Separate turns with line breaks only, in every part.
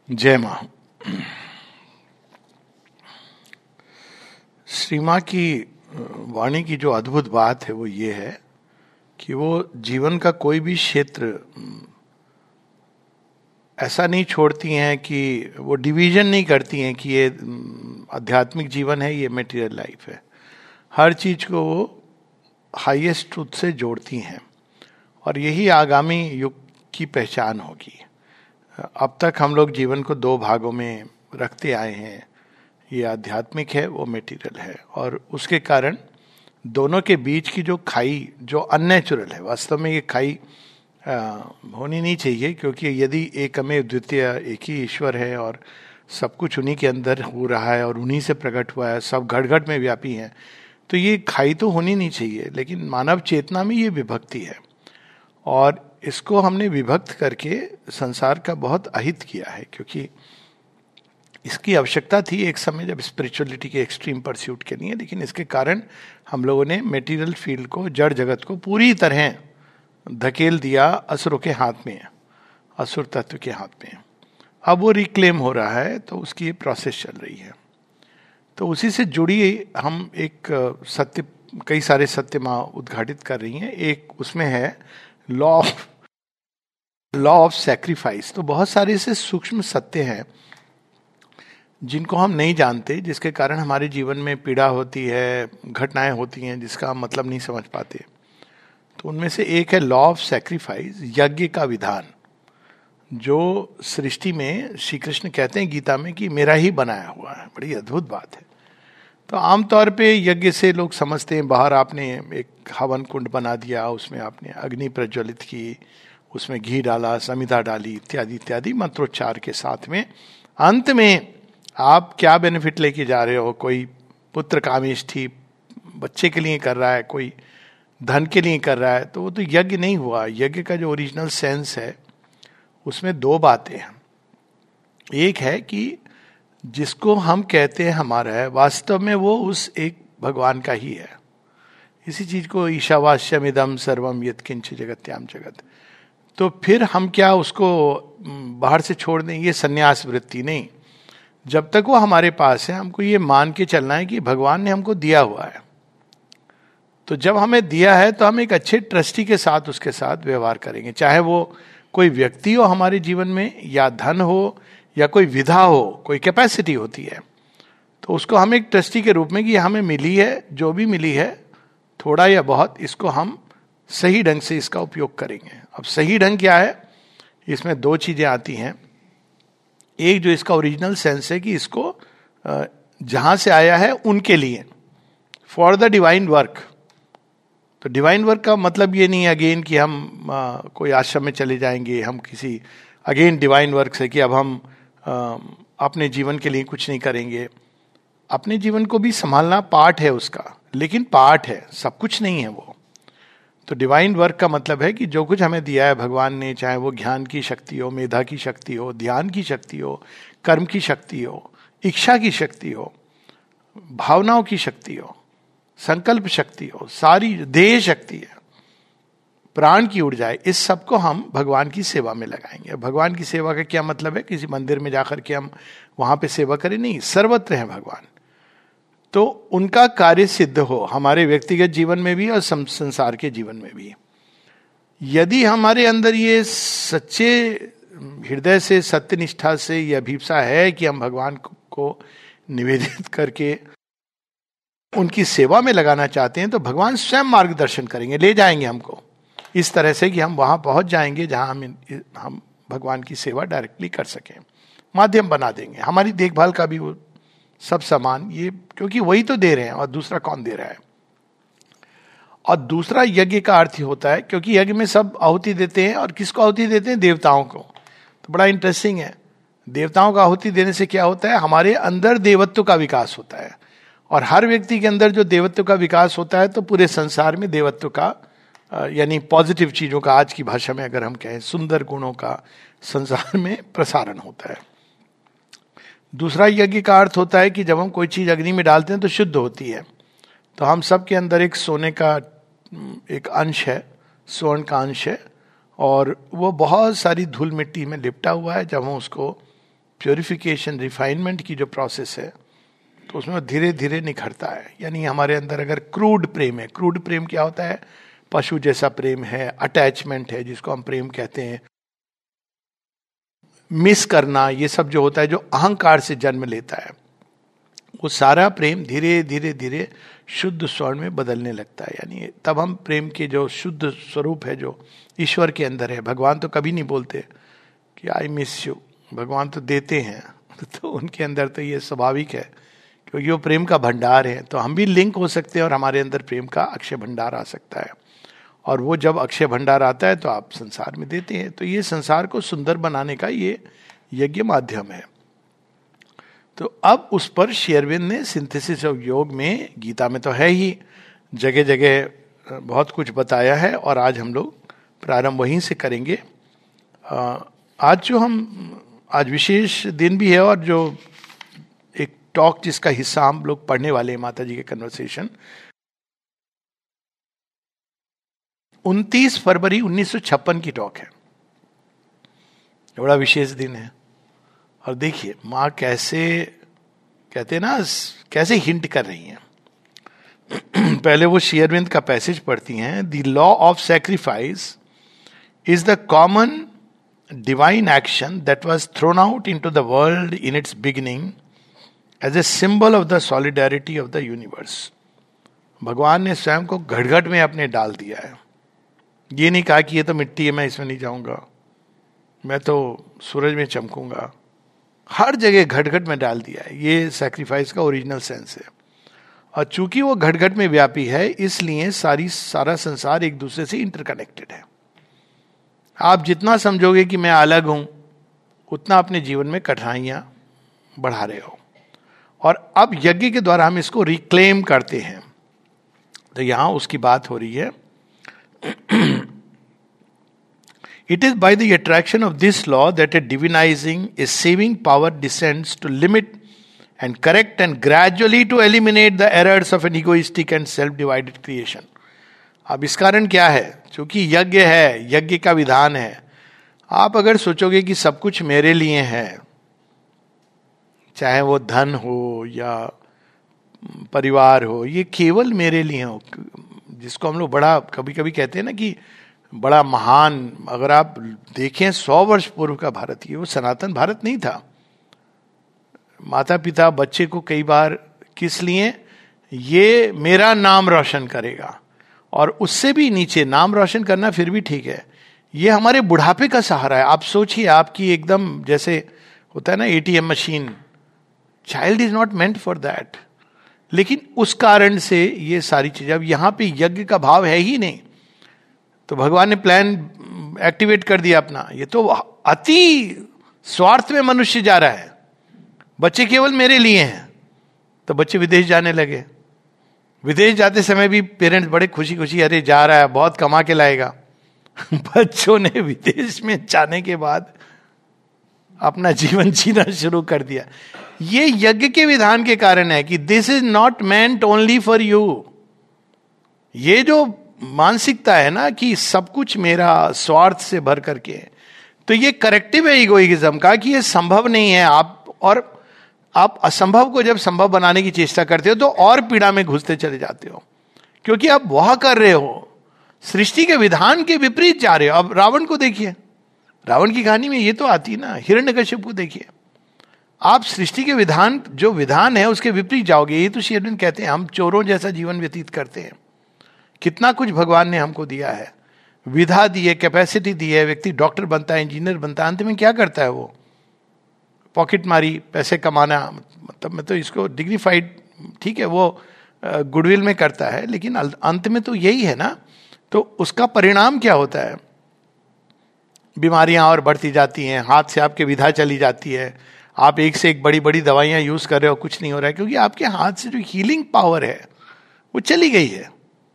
जय मां। श्री मां की वाणी की जो अद्भुत बात है वो ये है कि वो जीवन का कोई भी क्षेत्र ऐसा नहीं छोड़ती हैं कि वो डिवीजन नहीं करती हैं कि ये आध्यात्मिक जीवन है, ये मटेरियल लाइफ है। हर चीज को वो हाईएस्ट ट्रूथ से जोड़ती हैं और यही आगामी युग की पहचान होगी। अब तक हम लोग जीवन को दो भागों में रखते आए हैं, ये आध्यात्मिक है, वो मटेरियल है, और उसके कारण दोनों के बीच की जो खाई जो अननेचुरल है, वास्तव में ये खाई होनी नहीं चाहिए, क्योंकि यदि एकमेव द्वितीय, एक ही ईश्वर है और सब कुछ उन्हीं के अंदर हो रहा है और उन्हीं से प्रकट हुआ है, सब घट घट में व्यापी है, तो ये खाई तो होनी नहीं चाहिए। लेकिन मानव चेतना में ये विभक्ति है और इसको हमने विभक्त करके संसार का बहुत अहित किया है, क्योंकि इसकी आवश्यकता थी एक समय जब स्पिरिचुअलिटी के एक्सट्रीम परस्यूट के लिए। लेकिन इसके कारण हम लोगों ने मेटीरियल फील्ड को, जड़ जगत को पूरी तरह धकेल दिया असुरों के हाथ में, असुर तत्व के हाथ में। अब वो रिक्लेम हो रहा है, तो उसकी प्रोसेस चल रही है। तो उसी से जुड़ी हम एक सत्य, कई सारे सत्य माँ उद्घाटित कर रही हैं। एक उसमें है लॉ ऑफ सैक्रिफाइस। तो बहुत सारे ऐसे सूक्ष्म सत्य हैं जिनको हम नहीं जानते, जिसके कारण हमारे जीवन में पीड़ा होती है, घटनाएं होती हैं जिसका हम मतलब नहीं समझ पाते। तो उनमें से एक है लॉ ऑफ सैक्रिफाइस, यज्ञ का विधान, जो सृष्टि में श्री कृष्ण कहते हैं गीता में कि मेरा ही बनाया हुआ है। बड़ी अद्भुत बात है। तो आमतौर पे यज्ञ से लोग समझते हैं बाहर आपने एक हवन कुंड बना दिया, उसमें आपने अग्नि प्रज्वलित की, उसमें घी डाला, समिधा डाली, इत्यादि इत्यादि मंत्रोच्चार के साथ में अंत में आप क्या बेनिफिट लेके जा रहे हो। कोई पुत्र कामेष्ठी बच्चे के लिए कर रहा है, कोई धन के लिए कर रहा है, तो वो तो यज्ञ नहीं हुआ। यज्ञ का जो ओरिजिनल सेंस है उसमें दो बातें हैं। एक है कि जिसको हम कहते हैं हमारा है, वास्तव में वो उस एक भगवान का ही है। इसी चीज को ईशावास्यम इदम सर्वम यत्किंच जगत्याम जगत। तो फिर हम क्या उसको बाहर से छोड़ दें? ये सन्यास वृत्ति नहीं। जब तक वो हमारे पास है, हमको ये मान के चलना है कि भगवान ने हमको दिया हुआ है। तो जब हमें दिया है तो हम एक अच्छे ट्रस्टी के साथ उसके साथ व्यवहार करेंगे, चाहे वो कोई व्यक्ति हो हमारे जीवन में, या धन हो, या कोई विधा हो, कोई कैपेसिटी होती है। तो उसको हम एक ट्रस्टी के रूप में कि हमें मिली है, जो भी मिली है, थोड़ा या बहुत, इसको हम सही ढंग से इसका उपयोग करेंगे। अब सही ढंग क्या है? इसमें दो चीजें आती हैं। एक जो इसका ओरिजिनल सेंस है कि इसको जहां से आया है उनके लिए, फॉर द डिवाइन वर्क। तो डिवाइन वर्क का मतलब ये नहीं है अगेन कि हम कोई आश्रम में चले जाएंगे, हम किसी अगेन डिवाइन वर्क से कि अब हम अपने जीवन के लिए कुछ नहीं करेंगे। अपने जीवन को भी संभालना पार्ट है उसका, लेकिन पार्ट है, सब कुछ नहीं है वो। तो डिवाइन वर्क का मतलब है कि जो कुछ हमें दिया है भगवान ने, चाहे वो ज्ञान की शक्ति हो, मेधा की शक्ति हो, ध्यान की शक्ति हो, कर्म की शक्ति हो, इच्छा की शक्ति हो, भावनाओं की शक्ति हो, संकल्प शक्ति हो, सारी देह शक्ति है, प्राण की ऊर्जा है, इस सब को हम भगवान की सेवा में लगाएंगे। भगवान की सेवा का क्या मतलब है? किसी मंदिर में जाकर के हम वहां पे सेवा करें, नहीं, सर्वत्र है भगवान। तो उनका कार्य सिद्ध हो हमारे व्यक्तिगत जीवन में भी और संसार के जीवन में भी। यदि हमारे अंदर ये सच्चे हृदय से, सत्यनिष्ठा से ये अभिप्सा है कि हम भगवान को निवेदित करके उनकी सेवा में लगाना चाहते हैं, तो भगवान स्वयं मार्गदर्शन करेंगे, ले जाएंगे हमको इस तरह से कि हम वहां पहुंच जाएंगे जहां हम भगवान की सेवा डायरेक्टली कर सकें। माध्यम बना देंगे, हमारी देखभाल का भी वो सब सामान, ये क्योंकि वही तो दे रहे हैं, और दूसरा कौन दे रहा है। और दूसरा यज्ञ का अर्थ ही होता है, क्योंकि यज्ञ में सब आहुति देते हैं, और किसको आहुति देते हैं? देवताओं को। तो बड़ा इंटरेस्टिंग है, देवताओं को आहुति देने से क्या होता है? हमारे अंदर देवत्व का विकास होता है, और हर व्यक्ति के अंदर जो देवत्व का विकास होता है, तो पूरे संसार में देवत्व का, यानी पॉजिटिव चीजों का, आज की भाषा में अगर हम कहें सुंदर गुणों का संसार में प्रसारण होता है। दूसरा यज्ञ का अर्थ होता है कि जब हम कोई चीज अग्नि में डालते हैं तो शुद्ध होती है। तो हम सब के अंदर एक सोने का एक अंश है, स्वर्ण का अंश है, और वो बहुत सारी धूल मिट्टी में लिपटा हुआ है। जब हम उसको प्योरिफिकेशन, रिफाइनमेंट की जो प्रोसेस है, तो उसमें धीरे धीरे निखरता है. यानी हमारे अंदर अगर क्रूड प्रेम है, क्रूड प्रेम क्या होता है? पशु जैसा प्रेम है, अटैचमेंट है जिसको हम प्रेम कहते हैं, मिस करना, ये सब जो होता है जो अहंकार से जन्म लेता है, वो सारा प्रेम धीरे धीरे धीरे शुद्ध स्वर्ण में बदलने लगता है. यानी तब हम प्रेम के जो शुद्ध स्वरूप है जो ईश्वर के अंदर है, भगवान तो कभी नहीं बोलते कि आई मिस यू, भगवान तो देते हैं तो उनके अंदर तो ये स्वाभाविक है क्योंकि वो प्रेम का भंडार है. तो हम भी लिंक हो सकते हैं और हमारे अंदर प्रेम का अक्षय भंडार आ सकता है. और वो जब अक्षय भंडार आता है तो आप संसार में देते हैं. तो ये संसार को सुंदर बनाने का ये यज्ञ माध्यम है. तो अब उस पर श्री अरविंद ने सिंथेसिस ऑफ योग में, गीता में तो है ही, जगह जगह बहुत कुछ बताया है और आज हम लोग प्रारंभ वहीं से करेंगे. आज विशेष दिन भी है और जो एक टॉक जिसका हिस्सा हम लोग पढ़ने वाले हैं, माता जी के कन्वर्सेशन, 29 फरवरी 1956 की टॉक है. बड़ा विशेष दिन है. और देखिए माँ कैसे, कहते हैं ना, कैसे हिंट कर रही हैं. पहले वो श्री अरविंद का पैसेज पढ़ती हैं. The law of sacrifice is the common divine action that was thrown out into the world in its beginning as a symbol of the solidarity of the universe. भगवान ने स्वयं को घट-घट में अपने डाल दिया है. ये नहीं कहा कि ये तो मिट्टी है, मैं इसमें नहीं जाऊंगा, मैं तो सूरज में चमकूंगा. हर जगह घट-घट में डाल दिया है. ये सैक्रिफाइस का ओरिजिनल सेंस है. और चूंकि वो घट-घट में व्यापी है, इसलिए सारा संसार एक दूसरे से इंटरकनेक्टेड है. आप जितना समझोगे कि मैं अलग हूं, उतना अपने जीवन में कठिनाइयां बढ़ा रहे हो. और अब यज्ञ के द्वारा हम इसको रिक्लेम करते हैं. तो यहां उसकी बात हो रही है. It is by the attraction of this law that a divinizing, a saving power descends to limit and correct and gradually to eliminate the errors of an egoistic and self-divided creation. अब इस कारण क्या है? क्योंकि यज्ञ है, यज्ञ का विधान है. आप अगर सोचोगे कि सब कुछ मेरे लिए है, चाहे वो धन हो या परिवार हो, ये केवल मेरे लिए हो, जिसको हम लोग बड़ा कभी कभी कहते हैं ना कि बड़ा महान, अगर आप देखें 100 वर्ष पूर्व का भारत, ये वो सनातन भारत नहीं था. माता पिता बच्चे को कई बार किस लिए, ये मेरा नाम रोशन करेगा, और उससे भी नीचे नाम रोशन करना फिर भी ठीक है, ये हमारे बुढ़ापे का सहारा है. आप सोचिए, आपकी एकदम जैसे होता है ना ATM machine, child is not meant for that. लेकिन उस कारण से ये सारी चीजें, अब यहां पे यज्ञ का भाव है ही नहीं, तो भगवान ने प्लान एक्टिवेट कर दिया अपना. ये तो अति स्वार्थ में मनुष्य जा रहा है, बच्चे केवल मेरे लिए हैं. तो बच्चे विदेश जाने लगे. विदेश जाते समय भी पेरेंट्स बड़े खुशी खुशी, अरे जा रहा है, बहुत कमा के लाएगा. बच्चों ने विदेश में जाने के बाद अपना जीवन जीना शुरू कर दिया. ये यज्ञ के विधान के कारण है कि this is not meant only for you. ये जो मानसिकता है ना कि सब कुछ मेरा, स्वार्थ से भर करके, तो ये करेक्टिव है इगोइज्म का कि ये संभव नहीं है. आप असंभव को जब संभव बनाने की चेष्टा करते हो तो और पीड़ा में घुसते चले जाते हो, क्योंकि आप वह कर रहे हो, सृष्टि के विधान के विपरीत जा रहे हो. अब रावण को देखिए, रावण की कहानी में ये तो आती है ना. हिरण्यकश्यप को देखिए, आप सृष्टि के विधान, जो विधान है उसके विपरीत जाओगे. ये तो श्री अरविंद कहते हैं हम चोरों जैसा जीवन व्यतीत करते हैं. कितना कुछ भगवान ने हमको दिया है, विधा दी है, कैपेसिटी दी है. व्यक्ति डॉक्टर बनता है, इंजीनियर बनता है, अंत में क्या करता है? वो पॉकेट मारी, पैसे कमाना, मतलब मैं तो इसको डिग्निफाइड, ठीक है, वो गुडविल में करता है, लेकिन अंत में तो यही है ना. तो उसका परिणाम क्या होता है? बीमारियां और बढ़ती जाती हैं, हाथ से आपके विधा चली जाती है, आप एक से एक बड़ी बड़ी दवाइयां यूज कर रहे हो, कुछ नहीं हो रहा है, क्योंकि आपके हाथ से जो हीलिंग पावर है वो चली गई है.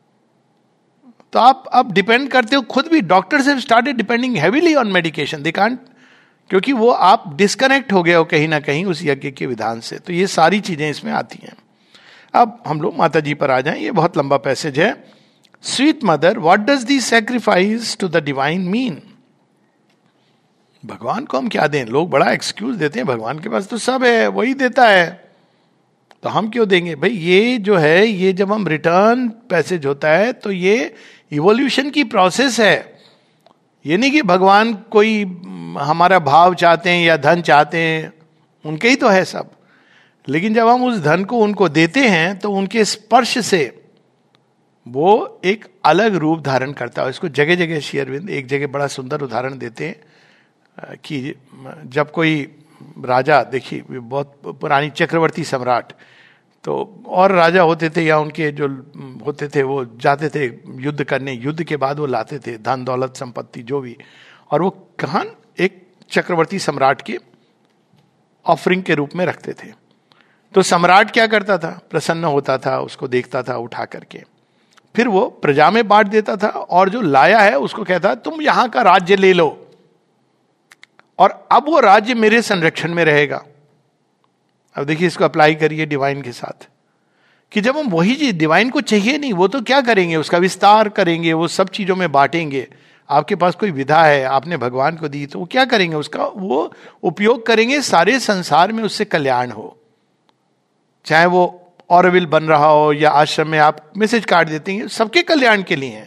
तो आप अब डिपेंड करते हो खुद भी. Doctors have started depending heavily on medication, they can't, क्योंकि वो आप डिस्कनेक्ट हो गए हो कहीं ना कहीं उस यज्ञ के विधान से. तो ये सारी चीजें इसमें आती हैं. अब हम लोग माता जी पर आ जाएं. ये बहुत लंबा पैसेज है. Sweet mother, what does the sacrifice to the divine mean? भगवान को हम क्या दें? लोग बड़ा एक्सक्यूज देते हैं, भगवान के पास तो सब है, वही देता है, तो हम क्यों देंगे? भाई ये जो है, ये जब हम रिटर्न पैसेज होता है तो ये इवोल्यूशन की प्रोसेस है। ये नहीं कि भगवान कोई हमारा भाव चाहते हैं या धन चाहते हैं, उनके ही तो है सब। लेकिन जब हम उस धन को उनको देते हैं तो उनके स्पर्श से वो एक अलग रूप धारण करता है। इसको जगह जगह श्री अरविंद एक जगह बड़ा सुंदर उदाहरण देते हैं कि जब कोई राजा, देखिए बहुत पुरानी चक्रवर्ती सम्राट, तो और राजा होते थे या उनके जो होते थे वो जाते थे युद्ध करने, युद्ध के बाद वो लाते थे धन दौलत संपत्ति जो भी, और वो कहां एक चक्रवर्ती सम्राट के ऑफरिंग के रूप में रखते थे। तो सम्राट क्या करता था? प्रसन्न होता था, उसको देखता था उठा करके, फिर वो प्रजा में बांट देता था, और जो लाया है उसको कहता तुम यहां का राज्य ले लो और अब वो राज्य मेरे संरक्षण में रहेगा। अब देखिए इसको अप्लाई करिए डिवाइन के साथ, कि जब हम वही चीज, डिवाइन को चाहिए नहीं, वो तो क्या करेंगे? उसका विस्तार करेंगे, वो सब चीजों में बांटेंगे। आपके पास कोई विधा है, आपने भगवान को दी, तो वो क्या करेंगे? उसका वो उपयोग करेंगे, सारे संसार में उससे कल्याण हो। चाहे वो ऑरोविल बन रहा हो या आश्रम में आप मैसेज कार्ड देते हैं, सबके कल्याण के लिए है।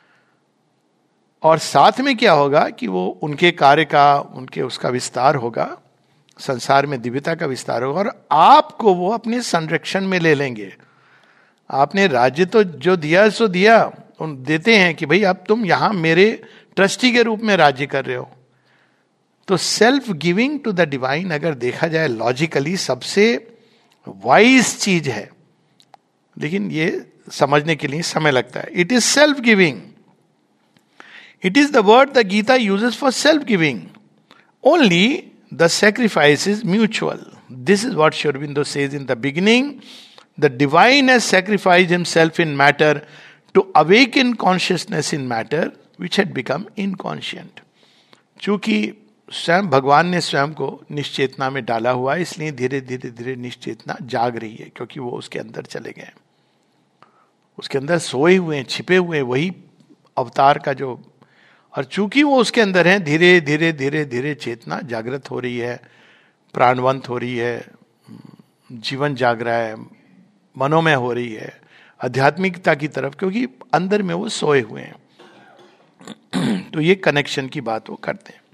और साथ में क्या होगा कि वो उनके कार्य का, उनके उसका विस्तार होगा, संसार में दिव्यता का विस्तार होगा, और आपको वो अपने संरक्षण में ले लेंगे। आपने राज्य तो जो दिया सो दिया, उन देते हैं कि भाई अब तुम यहां मेरे ट्रस्टी के रूप में राज्य कर रहे हो। तो self giving to the divine अगर देखा जाए लॉजिकली सबसे वाइज चीज है, लेकिन ये समझने के लिए समय लगता है। It is self giving, it is the word the Gita uses for self giving. Only the sacrifice is mutual. This is what Sri Aurobindo says in the beginning. The divine has sacrificed himself in matter to awaken consciousness in matter which had become inconscient. चूंकि स्वयं भगवान ने स्वयं को निश्चेतना में डाला हुआ है, इसलिए धीरे धीरे धीरे निश्चेतना जाग रही है, क्योंकि वो उसके अंदर चले गए, उसके अंदर सोए हुए हैं, छिपे हुए हैं, वही अवतार का जो, और चूंकि वो उसके अंदर है, धीरे धीरे धीरे धीरे चेतना जागृत हो रही है, प्राणवंत हो रही है, जीवन जाग रहा है, मनोमय हो रही है आध्यात्मिकता की तरफ, क्योंकि अंदर में वो सोए हुए हैं। तो ये कनेक्शन की बात वो करते हैं।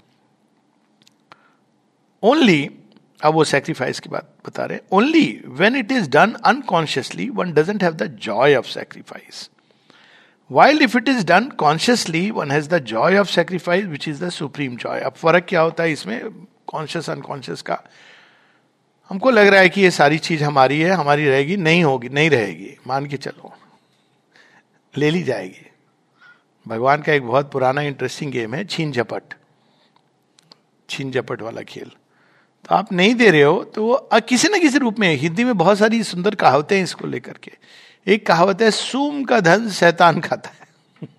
ओनली, अब वो सैक्रिफाइस की बात बता रहे हैं, only when it is done unconsciously one doesn't have the joy of sacrifice, while if it is done consciously one has the joy of sacrifice which is the supreme joy। अब फर्क क्या होता है इसमें कॉन्शियस अनकॉन्शियस का? हमको लग रहा है कि ये सारी चीज हमारी है, हमारी रहेगी, नहीं होगी, नहीं रहेगी, मान के चलो ले ली जाएगी। भगवान का एक बहुत पुराना इंटरेस्टिंग गेम है छीन झपट, छीन झपट वाला खेल। तो आप नहीं दे रहे हो तो वो किसी न किसी रूप में, हिंदी में बहुत सारी सुंदर कहावतें हैं इसको लेकर के। एक कहावत है, सूम का धन शैतान खाता है।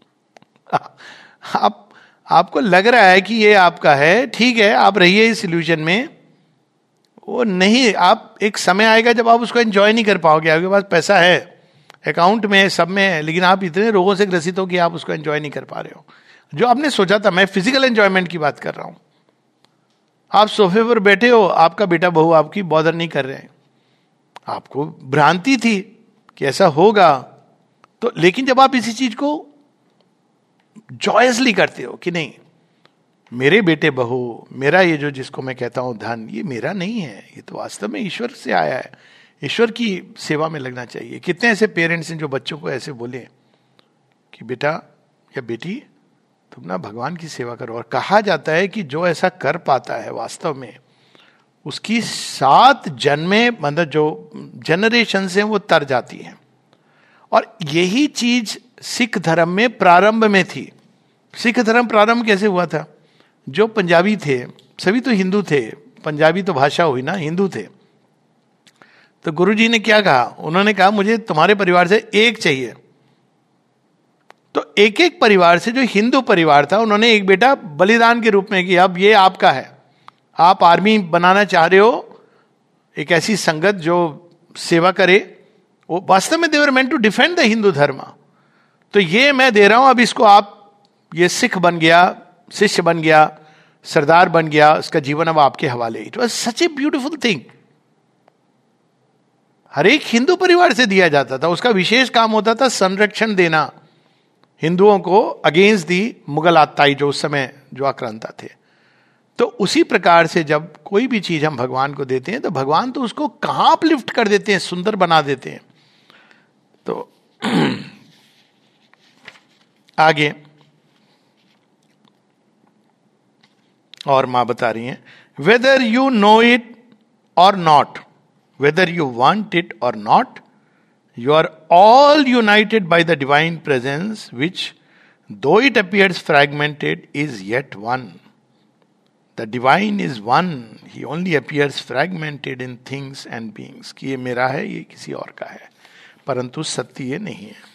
आपको लग रहा है कि ये आपका है, ठीक है, आप रहिए इस इल्यूजन में, वो नहीं, आप एक समय आएगा जब आप उसको एंजॉय नहीं कर पाओगे। आपके पास पैसा है, अकाउंट में है, सब में है, लेकिन आप इतने रोगों से ग्रसित हो कि आप उसको एंजॉय नहीं कर पा रहे हो जो आपने सोचा था। मैं फिजिकल एंजॉयमेंट की बात कर रहा हूं। आप सोफे पर बैठे हो, आपका बेटा बहू आपकी बॉदर नहीं कर रहे हैं, आपको भ्रांति थी कि ऐसा होगा, तो लेकिन जब आप इसी चीज को जॉयसली करते हो कि नहीं, मेरे बेटे बहू, मेरा ये जो जिसको मैं कहता हूं धन, ये मेरा नहीं है, ये तो वास्तव में ईश्वर से आया है, ईश्वर की सेवा में लगना चाहिए। कितने ऐसे पेरेंट्स हैं जो बच्चों को ऐसे बोले कि बेटा या बेटी तुम ना भगवान की सेवा करो। और कहा जाता है कि जो ऐसा कर पाता है वास्तव में उसकी 7 जन्में, मतलब जो जनरेशन हैं वो तर जाती हैं। और यही चीज सिख धर्म में प्रारंभ में थी। सिख धर्म प्रारंभ कैसे हुआ था? जो पंजाबी थे, सभी तो हिंदू थे, पंजाबी तो भाषा हुई ना, हिंदू थे। तो गुरुजी ने क्या कहा? उन्होंने कहा मुझे तुम्हारे परिवार से एक चाहिए। तो एक एक परिवार से, जो हिंदू परिवार था, उन्होंने एक बेटा बलिदान के रूप में किया। अब ये आपका है, आप आर्मी बनाना चाह रहे हो, एक ऐसी संगत जो सेवा करे, वो वास्तव में they were meant to defend the Hindu धर्म। तो ये मैं दे रहा हूं, अब इसको आप, ये सिख बन गया, शिष्य बन गया, सरदार बन गया, उसका जीवन अब आपके हवाले. It was such a beautiful thing. हर एक हिंदू परिवार से दिया जाता था. उसका विशेष काम होता था संरक्षण देना हिंदुओं को अगेंस्ट दी मुगल आताई, जो उस समय जो आक्रांता थे. तो उसी प्रकार से जब कोई भी चीज हम भगवान को देते हैं तो भगवान तो उसको कहां अपलिफ्ट कर देते हैं, सुंदर बना देते हैं. तो आगे और मां बता रही हैं, whether you know it or not, whether you want it or not, you are all united by the divine presence which, though it appears fragmented, is yet one. The divine is one. He only appears fragmented in things and beings. कि ये मेरा है, ये किसी और का है, परंतु सत्य ये नहीं है.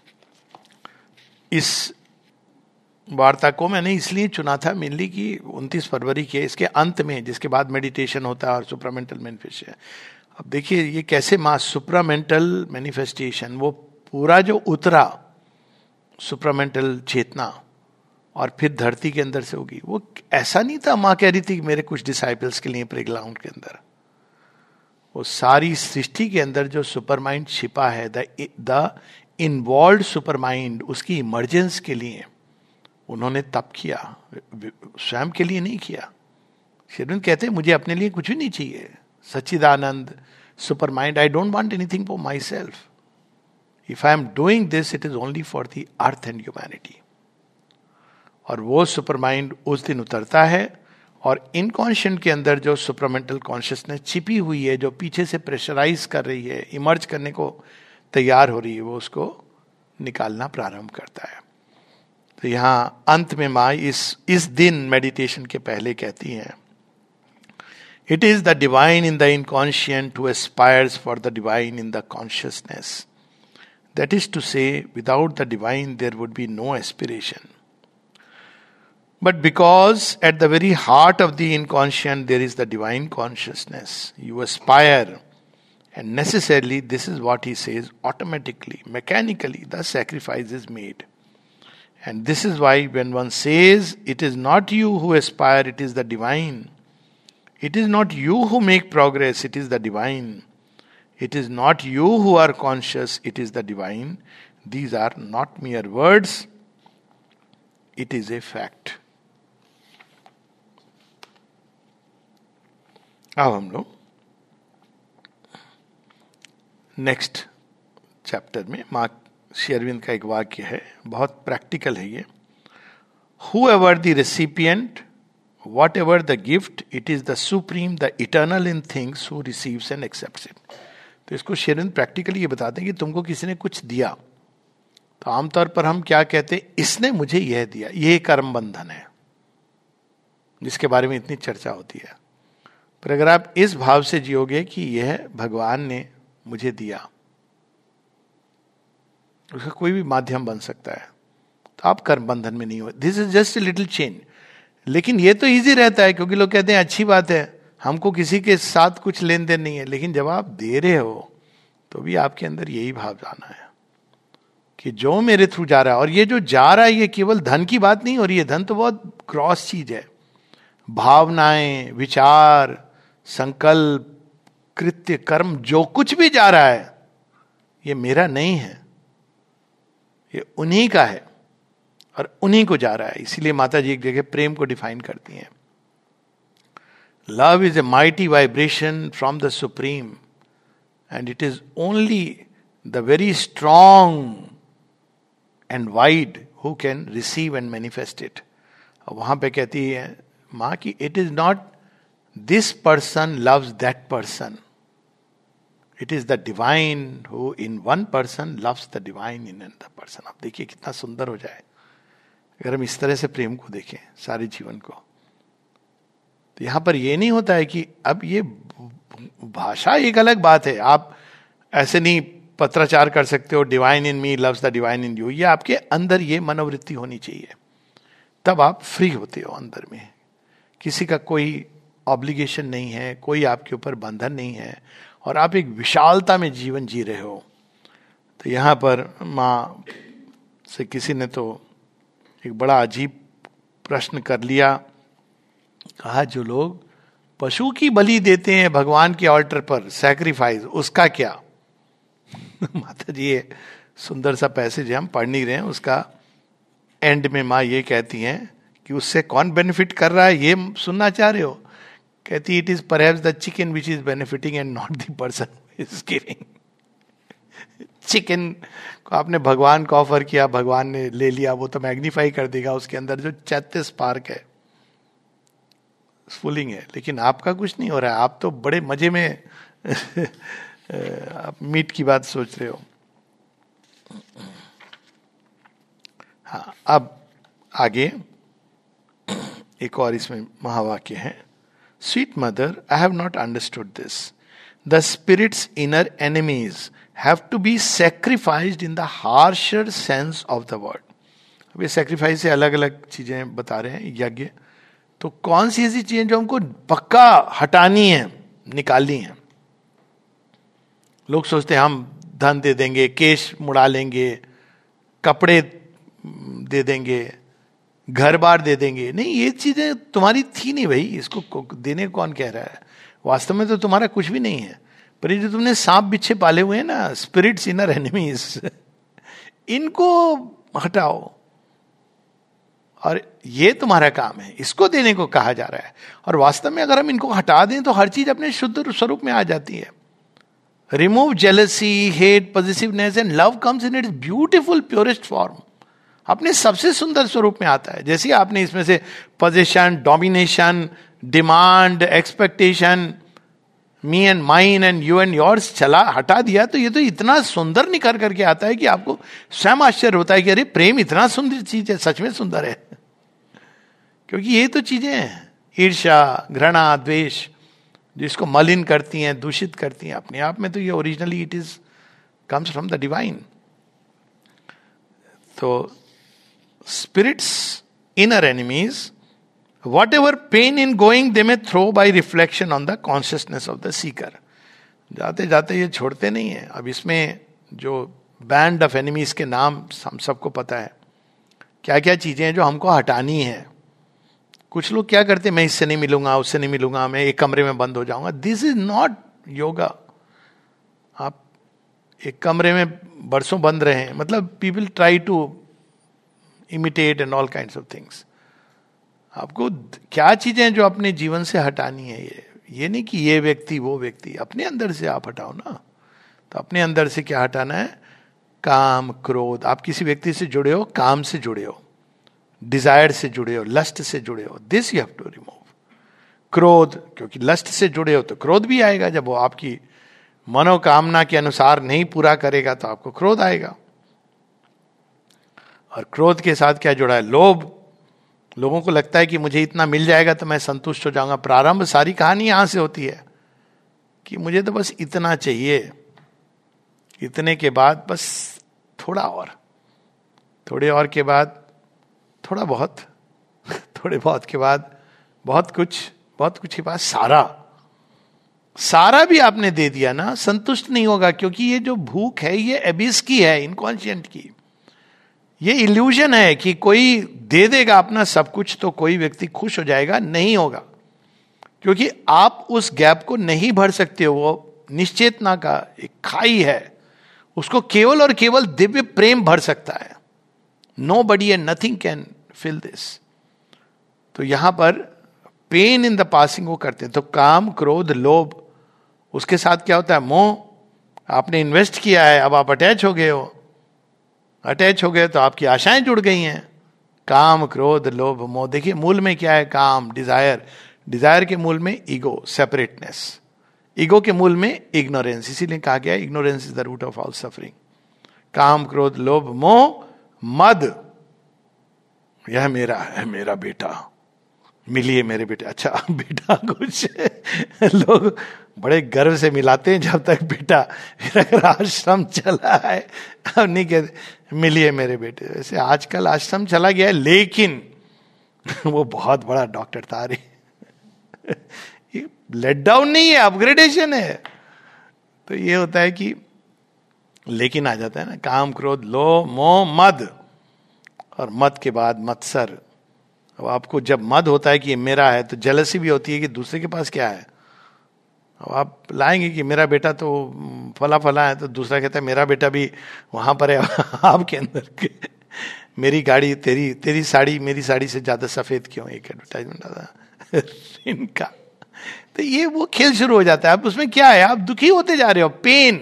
इस वार्ता को मैंने इसलिए चुना था मेनली कि 29 फरवरी के इसके अंत में, जिसके बाद मेडिटेशन होता है और सुप्रामेंटल मैनिफेस्टेशन. अब देखिए ये कैसे मां सुप्रामेंटल मैनिफेस्टेशन, वो पूरा जो उतरा सुप्रामेंटल चेतना और फिर धरती के अंदर से होगी, वो ऐसा नहीं था. मां कह रही थी कि मेरे कुछ डिसाइपल्स के लिए प्लेग्राउंड के अंदर, वो सारी सृष्टि के अंदर जो सुपर माइंड छिपा है, द इन्वॉल्व सुपर माइंड, उसकी इमर्जेंस के लिए उन्होंने तप किया, स्वयं के लिए नहीं किया. शेरविंद कहते हैं मुझे अपने लिए कुछ भी नहीं चाहिए. Sachchidananda, super mind, I don't want anything for my self. If I am doing this it is only for the earth and humanity. और वो सुपर माइंड उस दिन उतरता है और इनकॉन्शियंट के अंदर जो सुपरमेंटल कॉन्शियसनेस छिपी हुई है, जो पीछे से प्रेशराइज कर रही है, इमर्ज करने को तैयार हो रही है, वो उसको निकालना प्रारंभ करता है. तो यहां अंत में माँ इस दिन मेडिटेशन के पहले कहती हैं, it is the divine in the inconscient who aspires for the divine in the consciousness. That is to say, without the divine there would be no aspiration. But because at the very heart of the inconscient there is the divine consciousness, you aspire, and necessarily this is what he says, automatically, mechanically the sacrifice is made. And this is why when one says it is not you who aspire, it is the divine. It is not you who make progress, it is the divine. It is not you who are conscious, it is the divine. These are not mere words, it is a fact. अब हम लोग next chapter में माँ श्री अरविंद का एक वाक्य है, बहुत प्रैक्टिकल है ये. Whoever the recipient, whatever the gift, it is the supreme, the eternal in things who receives and accepts it. तो इसको शेरविंद प्रैक्टिकली ये बताते हैं कि तुमको किसी ने कुछ दिया, तो आमतौर पर हम क्या कहते हैं, इसने मुझे यह दिया. ये कर्म बंधन है जिसके बारे में इतनी चर्चा होती है. पर अगर आप इस भाव से जियोगे कि यह भगवान ने मुझे दिया, उसका कोई भी माध्यम बन सकता है, तो आप कर्म बंधन में नहीं हो. This is just a little change. लेकिन ये तो इजी रहता है क्योंकि लोग कहते हैं अच्छी बात है, हमको किसी के साथ कुछ लेन देन नहीं है. लेकिन जब आप दे रहे हो तो भी आपके अंदर यही भाव जाना है कि जो मेरे थ्रू जा रहा है, और ये जो जा रहा है ये केवल धन की बात नहीं हो रही है. धन तो बहुत क्रॉस चीज है. भावनाएं, विचार, संकल्प, कृत्य, कर्म, जो कुछ भी जा रहा है ये मेरा नहीं है, ये उन्हीं का है और उन्हीं को जा रहा है. इसीलिए माता जी एक जगह प्रेम को डिफाइन करती हैं, love is a mighty vibration from the supreme and it is only the very strong and wide who can receive and manifest it. वहां पे कहती है माँ कि it is not this person loves that person, it is the divine who in one person loves the divine in another person. आप देखिए कितना सुंदर हो जाए अगर हम इस तरह से प्रेम को देखें सारे जीवन को. तो यहां पर यह नहीं होता है कि अब ये भाषा एक अलग बात है, आप ऐसे नहीं पत्राचार कर सकते हो divine in me loves the divine in you. ये आपके अंदर ये मनोवृत्ति होनी चाहिए, तब आप फ्री होते हो. अंदर में किसी का कोई ऑब्लिगेशन नहीं है, कोई आपके ऊपर बंधन नहीं है, और आप एक विशालता में जीवन जी रहे हो. तो यहां पर माँ से किसी ने तो एक बड़ा अजीब प्रश्न कर लिया कहा जो लोग पशु की बलि देते हैं भगवान के ऑल्टर पर, सैक्रिफाइस, उसका क्या? माता जी ये सुंदर सा पैसेज हम पढ़ नहीं रहे हैं, उसका एंड में माँ ये कहती हैं कि उससे कौन बेनिफिट कर रहा है ये सुनना चाह रहे हो? कहती it is perhaps the chicken which is benefitting and not the person is giving. Chicken को आपने भगवान को ऑफर किया, भगवान ने ले लिया, वो तो मैग्नीफाई कर देगा, उसके अंदर जो चैत्य स्पार्क है, फुलिंग है, लेकिन आपका कुछ नहीं हो रहा है, आप तो बड़े मजे में आप मीट की बात सोच रहे हो। हाँ, अब आगे एक और इसमें महावाक्य है, sweet mother I have not understood this, the spirit's inner enemies have to be sacrificed in the harsher sense of the word. अब ये सेक्रीफाइस से अलग अलग चीजें बता रहे हैं, यज्ञ, तो कौन सी ऐसी चीजें जो हमको पक्का हटानी है, निकालनी है? लोग सोचते हैं हम धन दे देंगे, केश मुड़ा लेंगे, कपड़े दे देंगे, घर बार दे देंगे। नहीं, ये चीजें तुम्हारी थी नहीं भाई, इसको देने कौन कह रहा है? वास्तव में तो तुम्हारा कुछ भी नहीं है, पर ये जो तुमने सांप बिच्छे पाले हुए हैं ना, स्पिरिट्स इनर एनिमीज, इनको हटाओ, और ये तुम्हारा काम है, इसको देने को कहा जा रहा है। और वास्तव में अगर हम इनको हटा दें तो हर चीज अपने शुद्ध स्वरूप में आ जाती है। Remove jealousy, hate, positiveness and love comes in its beautiful purest form, अपने सबसे सुंदर स्वरूप में आता है। जैसे आपने इसमें से position, domination, demand, expectation, me and mine and you and yours चला हटा दिया, तो ये तो इतना सुंदर निखर करके आता है कि आपको स्वयं आश्चर्य होता है कि अरे प्रेम इतना सुंदर चीज है, सच में सुंदर है। क्योंकि ये तो चीजें हैं, ईर्ष्या, घृणा, द्वेष, जिसको मलिन करती हैं, दूषित करती हैं, अपने आप में तो ये originally it is comes from the divine. तो spirit's inner enemies, whatever pain in going they may throw by reflection on the consciousness of the seeker। जाते जाते ये छोड़ते नहीं है। अब इसमें जो बैंड ऑफ एनिमीज के नाम हम सबको पता है, क्या क्या चीजें हैं जो हमको हटानी है। कुछ लोग क्या करते हैं, मैं इससे नहीं मिलूंगा, उससे नहीं मिलूंगा, मैं एक कमरे में बंद हो जाऊंगा। This is not yoga. आप एक कमरे में बरसों बंद रहे हैं, मतलब people try to imitate and all kinds of things. आपको क्या चीजें जो अपने जीवन से हटानी है, ये नहीं कि ये व्यक्ति वो व्यक्ति, अपने अंदर से आप हटाओ ना। तो अपने अंदर से क्या हटाना है? काम, क्रोध। आप किसी व्यक्ति से जुड़े हो, काम से जुड़े हो, डिजायर से जुड़े हो, लस्ट से जुड़े हो, this you have to remove. क्रोध, क्योंकि लस्ट से जुड़े हो तो क्रोध भी आएगा। जब वो आपकी मनोकामना के अनुसार नहीं पूरा करेगा तो आपको क्रोध आएगा। और क्रोध के साथ क्या जुड़ा है? लोभ। लोगों को लगता है कि मुझे इतना मिल जाएगा तो मैं संतुष्ट हो जाऊंगा। प्रारंभ सारी कहानी यहां से होती है कि मुझे तो बस इतना चाहिए, इतने के बाद बस थोड़ा और, थोड़े और के बाद थोड़ा बहुत, थोड़े बहुत के बाद बहुत कुछ, बहुत कुछ के बाद सारा। सारा भी आपने दे दिया ना, संतुष्ट नहीं होगा, क्योंकि ये जो भूख है ये एबिस की है, इनकॉन्शियंट की। ये इल्यूजन है कि कोई दे देगा अपना सब कुछ तो कोई व्यक्ति खुश हो जाएगा, नहीं होगा। क्योंकि आप उस गैप को नहीं भर सकते हो। वो निश्चेतना का एक खाई है, उसको केवल और केवल दिव्य प्रेम भर सकता है। Nobody and nothing can fill this. तो यहां पर पेन इन द पासिंग वो करते हैं। तो काम, क्रोध, लोभ, उसके साथ क्या होता है? मोह। आपने इन्वेस्ट किया है, अब आप अटैच हो गए हो। अटैच हो गए तो आपकी आशाएं जुड़ गई हैं। काम, क्रोध, लोभ, मोह। देखिए मूल में क्या है? काम, डिजायर। डिजायर के मूल में ईगो, सेपरेटनेस। ईगो के मूल में इग्नोरेंस। इसीलिए कहा गया ignorance is the root of all suffering. काम, क्रोध, लोभ, मोह, मद। यह मेरा है, मेरा बेटा, मिलिए मेरे बेटे। अच्छा बेटा कुछ लोग बड़े गर्व से मिलाते हैं जब तक बेटा, फिर अगर आश्रम चला है अब नहीं कहते मिलिए मेरे बेटे। वैसे आजकल आश्रम चला गया है, लेकिन वो बहुत बड़ा डॉक्टर था। अरे ये लेट डाउन नहीं है, अपग्रेडेशन है। तो ये होता है कि लेकिन आ जाता है ना, काम, क्रोध, लोभ, मोह, मद। और मद के बाद मत्सर, अब आपको जब मद होता है कि ये मेरा है, तो जेलसी भी होती है कि दूसरे के पास क्या है। अब आप लाएंगे कि मेरा बेटा तो फला फला है, तो दूसरा कहता है मेरा बेटा भी वहां पर है आपके अंदर के। मेरी गाड़ी तेरी साड़ी मेरी साड़ी से ज्यादा सफेद क्यों, एक एडवर्टाइजमेंट आता इनका। तो ये वो खेल शुरू हो जाता है। अब उसमें क्या है, आप दुखी होते जा रहे हो, पेन,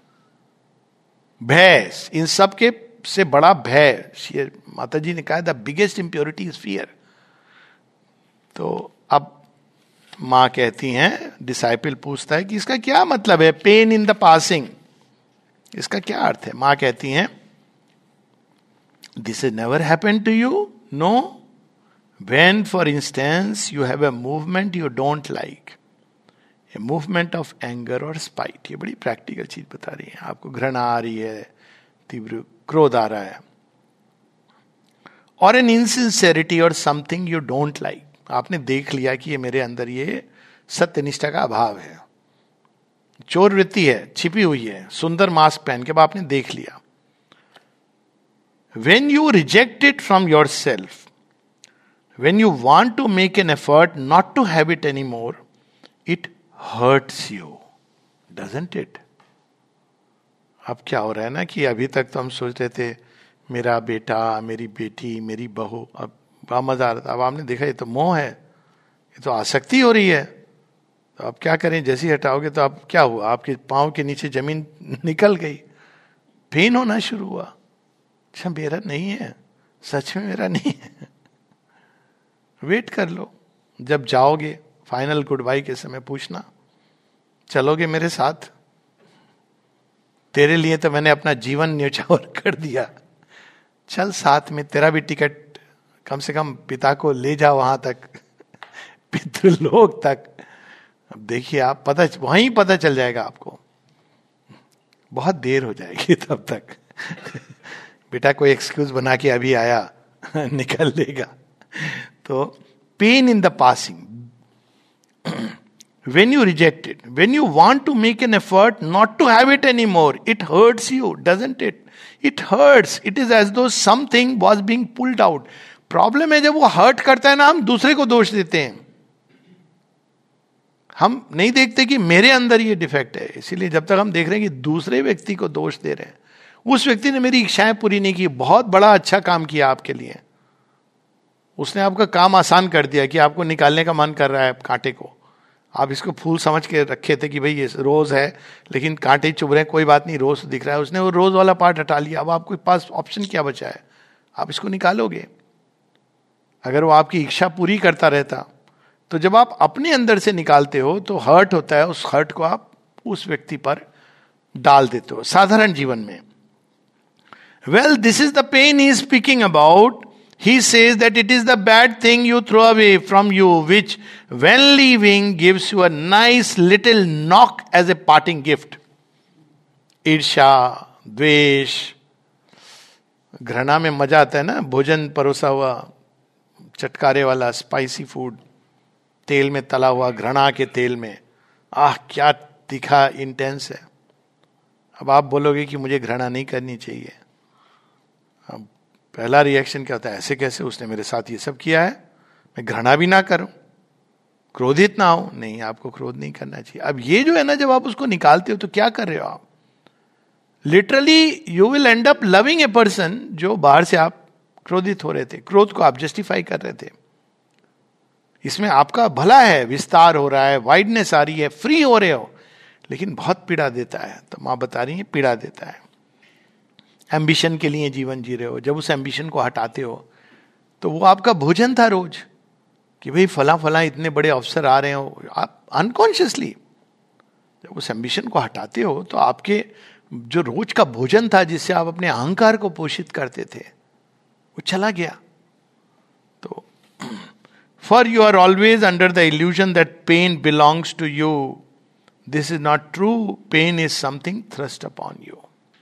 भय, इन सब के से बड़ा भय, माता जी ने कहा the biggest impurity is fear. तो अब मां कहती हैं, डिसाइपल पूछता है कि इसका क्या मतलब है, पेन इन द पासिंग, इसका क्या अर्थ है। मां कहती हैं, this is never happened to you, no, when for instance you have a movement you don't like, a movement of anger or spite. ये बड़ी प्रैक्टिकल चीज बता रही है। आपको घृणा आ रही है, तीव्र क्रोध आ रहा है, और an insincerity or something you don't like. आपने देख लिया कि ये मेरे अंदर ये सत्यनिष्ठा का अभाव है, चोर वृत्ति है, छिपी हुई है, सुंदर मास्क पहन के आपने देख लिया। When you reject it from yourself, when you want to make an effort not to have it anymore, it hurts you, doesn't it? अब क्या हो रहा है ना कि अभी तक तो हम सोच रहे थे मेरा बेटा, मेरी बेटी, मेरी बहू, अब बड़ा मजा आ रहा था। अब आपने देखा ये तो मोह है, ये तो आसक्ति हो रही है। तो अब क्या करें, जैसे ही हटाओगे तो अब क्या हुआ, आपके पांव के नीचे जमीन निकल गई, पेन होना शुरू हुआ। अच्छा मेरा नहीं है, सच में मेरा नहीं है। वेट कर लो, जब जाओगे फाइनल गुड बाय के समय पूछना, चलोगे मेरे साथ, तेरे लिए तो मैंने अपना जीवन न्यौछावर कर दिया, चल साथ में, तेरा भी टिकट, कम से कम पिता को ले जाओ वहां तक, पितृलोक तक। अब देखिए आप वहीं पता चल जाएगा आपको, बहुत देर हो जाएगी तब तक। बेटा कोई एक्सक्यूज बना के अभी आया निकल लेगा। तो pain in the passing, when you reject it, when you want to make an effort not to have it anymore, it hurts you, doesn't it? It hurts. It is as though something was being pulled out. Problem है जब वो hurt करता है ना, हम दूसरे को दोष देते हैं, हम नहीं देखते कि मेरे अंदर ये डिफेक्ट है। इसीलिए जब तक हम देख रहे हैं कि दूसरे व्यक्ति को दोष दे रहे हैं, उस व्यक्ति ने मेरी इच्छाएं पूरी नहीं की, बहुत बड़ा अच्छा काम किया आपके लिए, उसने आपका काम आसान कर दिया कि आपको निकालने का मन कर रहा है कांटे को, आप इसको फूल समझ के रखे थे कि भाई ये रोज है लेकिन कांटे चुभ रहे हैं, कोई बात नहीं, रोज दिख रहा है, उसने वो रोज वाला पार्ट हटा लिया। अब आपके पास ऑप्शन क्या बचा है, आप इसको निकालोगे। अगर वो आपकी इच्छा पूरी करता रहता, तो जब आप अपने अंदर से निकालते हो तो हर्ट होता है, उस हर्ट को आप उस व्यक्ति पर डाल देते हो साधारण जीवन में। Well, this is the pain he is speaking about. He says that it is the bad thing you throw away from you, which when leaving gives you a nice little knock as a parting gift. ईर्ष्या, द्वेष, घृणा में मजा आता है ना, भोजन परोसा हुआ चटकारे वाला स्पाइसी फूड, तेल में तला हुआ, घृणा के तेल में, आह क्या तीखा इंटेंस है। अब आप बोलोगे कि मुझे घृणा नहीं करनी चाहिए। अब पहला रिएक्शन क्या होता है, ऐसे कैसे, उसने मेरे साथ ये सब किया है, मैं घृणा भी ना करूं, क्रोधित ना हो। नहीं, आपको क्रोध नहीं करना चाहिए। अब ये जो है ना, जब आप उसको निकालते हो तो क्या कर रहे हो आप, literally you will end up loving a person जो बाहर से आप क्रोधित हो रहे थे, क्रोध को आप जस्टिफाई कर रहे थे। इसमें आपका भला है, विस्तार हो रहा है, वाइडनेस आ रही है, फ्री हो रहे हो, लेकिन बहुत पीड़ा देता है। तो मां बता रही है पीड़ा देता है। एम्बिशन के लिए जीवन जी रहे हो, जब उस एम्बिशन को हटाते हो तो वो आपका भोजन था रोज, कि भाई फला फला इतने बड़े अफसर आ रहे हो, आप अनकॉन्शियसली जब उस एम्बिशन को हटाते हो तो आपके जो रोज का भोजन था जिससे आप अपने अहंकार को पोषित करते थे, वो चला गया। तो for you are always under the illusion that pain belongs to you, this is not true, pain is something thrust upon you.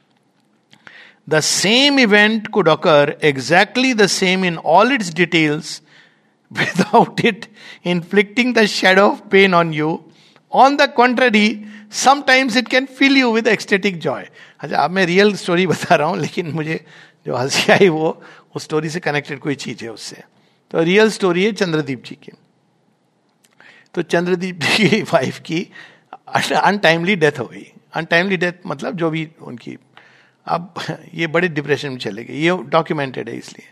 The same event could occur exactly the same in all its details without it inflicting the shadow of pain on you. On the contrary, sometimes it can fill you with ecstatic joy. अच्छा, अब मैं real story बता रहा हूं, लेकिन मुझे जो हंसी आई वो उस स्टोरी से कनेक्टेड कोई चीज है उससे। तो रियल स्टोरी है चंद्रदीप जी की। तो चंद्रदीप जी की वाइफ की अनटाइमली डेथ हो गई। अनटाइमली डेथ मतलब जो भी उनकी, अब ये बड़े डिप्रेशन में चले गए, ये डॉक्यूमेंटेड है। इसलिए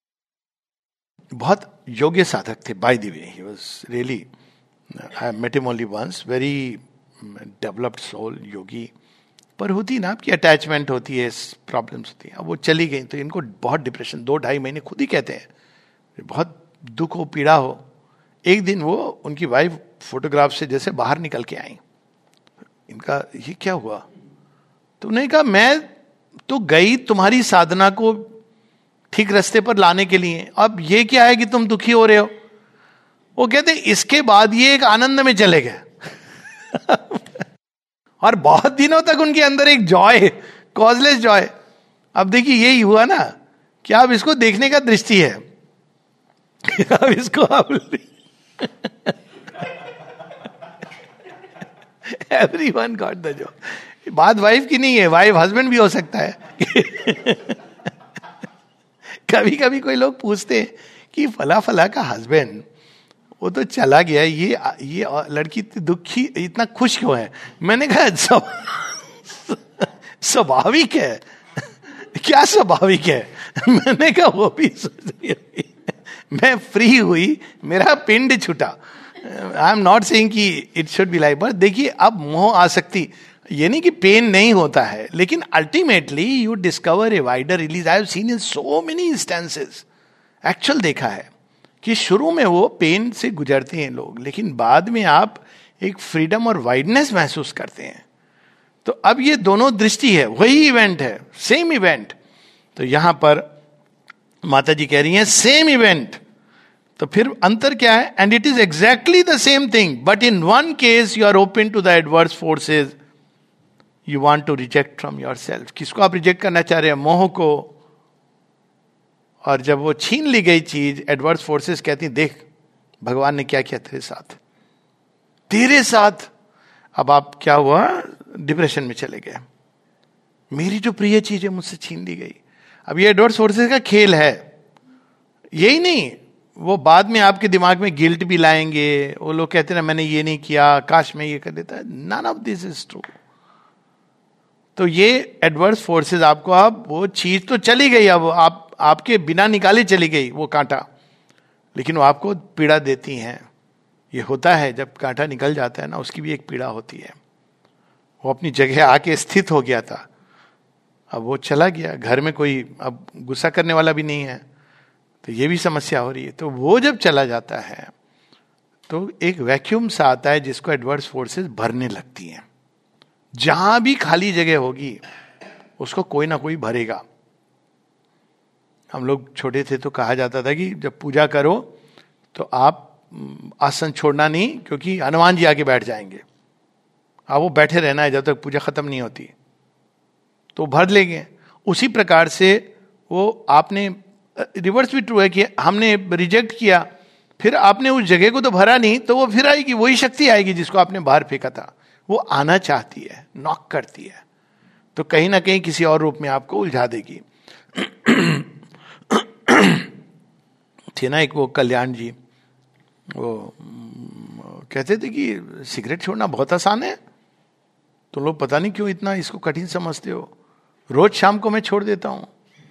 बहुत योग्य साधक थे, by the way he was really, I met him only once, very developed soul, yogi. पर होती ना आपकी अटैचमेंट होती है, प्रॉब्लम्स होती हैं। अब वो चली गई तो इनको बहुत डिप्रेशन, 2-2.5 महीने खुद ही कहते हैं, बहुत दुख हो, पीड़ा हो। एक दिन वो उनकी वाइफ फोटोग्राफ से जैसे बाहर निकल के आई, इनका ये क्या हुआ? तो उन्होंने कहा मैं तो गई तुम्हारी साधना को ठीक रास्ते पर लाने के लिए, अब ये क्या है कि तुम दुखी हो रहे हो? वो कहते इसके बाद ये एक आनंद में चले गए और बहुत दिनों तक उनके अंदर एक जॉय, कॉजलेस जॉय। अब देखिए यही हुआ ना कि अब इसको देखने का दृष्टि है अब इसको आप एवरीवन गॉट द जॉय। बात वाइफ की नहीं है, वाइफ हस्बैंड भी हो सकता है कभी कभी कोई लोग पूछते हैं कि फला फला का हस्बैंड वो तो चला गया, ये लड़की दुखी, इतना खुश क्यों है? मैंने कहा स्वाभाविक है क्या स्वाभाविक है? मैंने कहा वो भी सोच रही है, मैं फ्री हुई, मेरा पिंड छूटा। आई एम नॉट सेइंग कि it should be like, but देखिए अब मोह आसक्ति, ये नहीं कि पेन नहीं होता है, लेकिन ultimately you discover a wider release. I have seen in so many instances, actual देखा है कि शुरू में वो पेन से गुजरते हैं लोग, लेकिन बाद में आप एक फ्रीडम और वाइडनेस महसूस करते हैं। तो अब ये दोनों दृष्टि है, वही इवेंट है, सेम इवेंट। तो यहां पर माता जी कह रही हैं सेम इवेंट, तो फिर अंतर क्या है? And it is exactly the same thing, but in one case you are open to the adverse forces you want to reject from your self. किसको आप रिजेक्ट करना चाह रहे हैं? मोह को। और जब वो छीन ली गई चीज, एडवर्स फोर्सेस कहती देख भगवान ने क्या किया तेरे साथ, तेरे साथ। अब आप क्या हुआ? डिप्रेशन में चले गए, मेरी जो प्रिय चीज है मुझसे छीन ली गई। अब ये एडवर्स फोर्सेस का खेल है। यही नहीं, वो बाद में आपके दिमाग में गिल्ट भी लाएंगे। वो लोग कहते हैं ना मैंने ये नहीं किया, काश मैं ये कर देता। None of this is true. तो ये एडवर्स फोर्सेस आपको, अब वो चीज तो चली गई, अब आपके बिना निकाले चली गई वो कांटा, लेकिन वो आपको पीड़ा देती हैं। ये होता है जब कांटा निकल जाता है ना, उसकी भी एक पीड़ा होती है। वो अपनी जगह आके स्थित हो गया था, अब वो चला गया, घर में कोई अब गुस्सा करने वाला भी नहीं है, तो ये भी समस्या हो रही है। तो वो जब चला जाता है तो एक वैक्यूम सा आता है जिसको एडवर्स फोर्सेस भरने लगती हैं। जहां भी खाली जगह होगी उसको कोई ना कोई भरेगा। हम लोग छोटे थे तो कहा जाता था कि जब पूजा करो तो आप आसन छोड़ना नहीं, क्योंकि हनुमान जी आके बैठ जाएंगे, आप वो बैठे रहना है जब तक पूजा खत्म नहीं होती, तो भर लेंगे। उसी प्रकार से वो आपने रिवर्स भी ट्रू है कि हमने रिजेक्ट किया, फिर आपने उस जगह को तो भरा नहीं, तो वो फिर आएगी, वही शक्ति आएगी जिसको आपने बाहर फेंका था। वो आना चाहती है, नॉक करती है, तो कहीं ना कहीं किसी और रूप में आपको उलझा देगी। थे ना एक वो कल्याण जी, वो कहते थे कि सिगरेट छोड़ना बहुत आसान है, तो लोग पता नहीं क्यों इतना इसको कठिन समझते हो, रोज शाम को मैं छोड़ देता हूं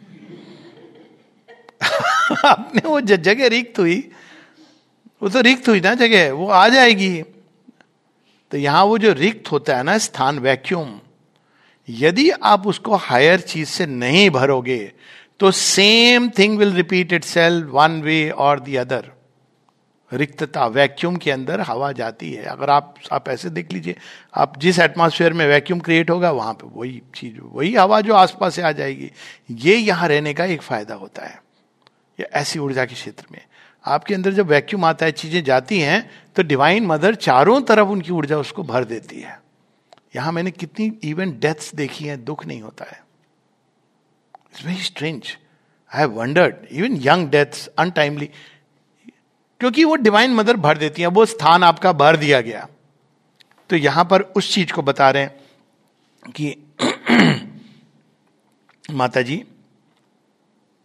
आपने वो जगह रिक्त हुई, वो तो रिक्त हुई ना जगह, वो आ जाएगी। तो यहां वो जो रिक्त होता है ना स्थान, वैक्यूम, यदि आप उसको हायर चीज से नहीं भरोगे तो same thing will repeat itself one way or the other. रिक्तता, vacuum के अंदर हवा जाती है। अगर आप ऐसे देख लीजिए, आप जिस एटमॉस्फेयर में वैक्यूम क्रिएट होगा वहां पे वही चीज, वही हवा जो आसपास से आ जाएगी। ये यहां रहने का एक फायदा होता है। ये ऐसी ऊर्जा के क्षेत्र में आपके अंदर जब वैक्यूम आता है, चीजें जाती हैं, तो डिवाइन मदर चारों तरफ उनकी ऊर्जा उसको भर देती है। यहां मैंने कितनी इवन डेथ्स देखी हैं, दुख नहीं होता है। It's very strange, I have wondered, even young deaths untimely, क्योंकि वो डिवाइन मदर भर देती है, वो स्थान आपका भर दिया गया। तो यहां पर उस चीज को बता रहे हैं कि माता जी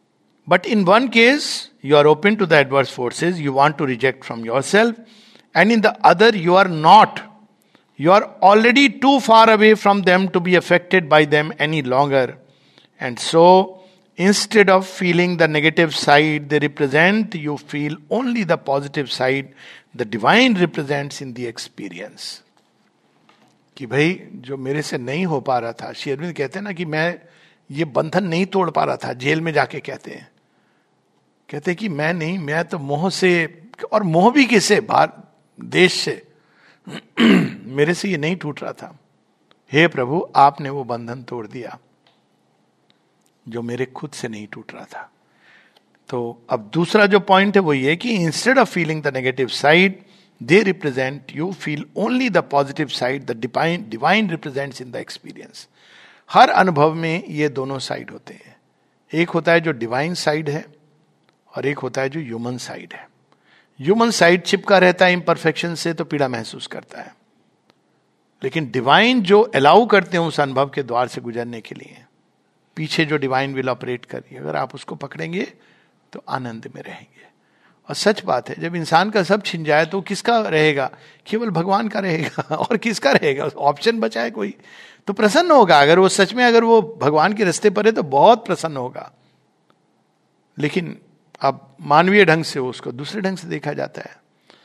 But in one case, you are open to the adverse forces you want to reject from yourself, and in the other, you are not. You are already too far away from them to be affected by them any longer. And so, instead of feeling the negative side they represent, you feel only the positive side the divine represents in the experience. कि भाई जो मेरे से नहीं हो पा रहा था, श्री अरविंद कहते हैं ना कि मैं ये बंधन नहीं तोड़ पा रहा था, जेल में जाके कहते हैं कि मैं नहीं, मैं तो मोह से, और मोह भी किसे, बाहर देश से, मेरे से ये नहीं टूट रहा था. हे प्रभु, आपने वो बंधन तोड़ दिया जो मेरे खुद से नहीं टूट रहा था. तो अब दूसरा जो पॉइंट है वो ये कि instead of feeling the negative side they represent, you feel only the positive side the divine represents in the experience. हर अनुभव में ये दोनों साइड होते हैं. एक होता है जो डिवाइन साइड है और एक होता है जो ह्यूमन साइड है. ह्यूमन साइड चिपका रहता है इम्परफेक्शन से तो पीड़ा महसूस करता है, लेकिन डिवाइन जो अलाउ करते हैं उस अनुभव के द्वार से गुजरने के लिए, पीछे जो डिवाइन विल ऑपरेट कर रही है, अगर आप उसको पकड़ेंगे तो आनंद में रहेंगे. और सच बात है, जब इंसान का सब छिन जाए तो किसका रहेगा? केवल भगवान का रहेगा. और किसका रहेगा? ऑप्शन बचा है कोई तो प्रसन्न होगा. अगर वो सच में, अगर वो भगवान के रास्ते पर है तो बहुत प्रसन्न होगा. लेकिन अब मानवीय ढंग से उसको दूसरे ढंग से देखा जाता है.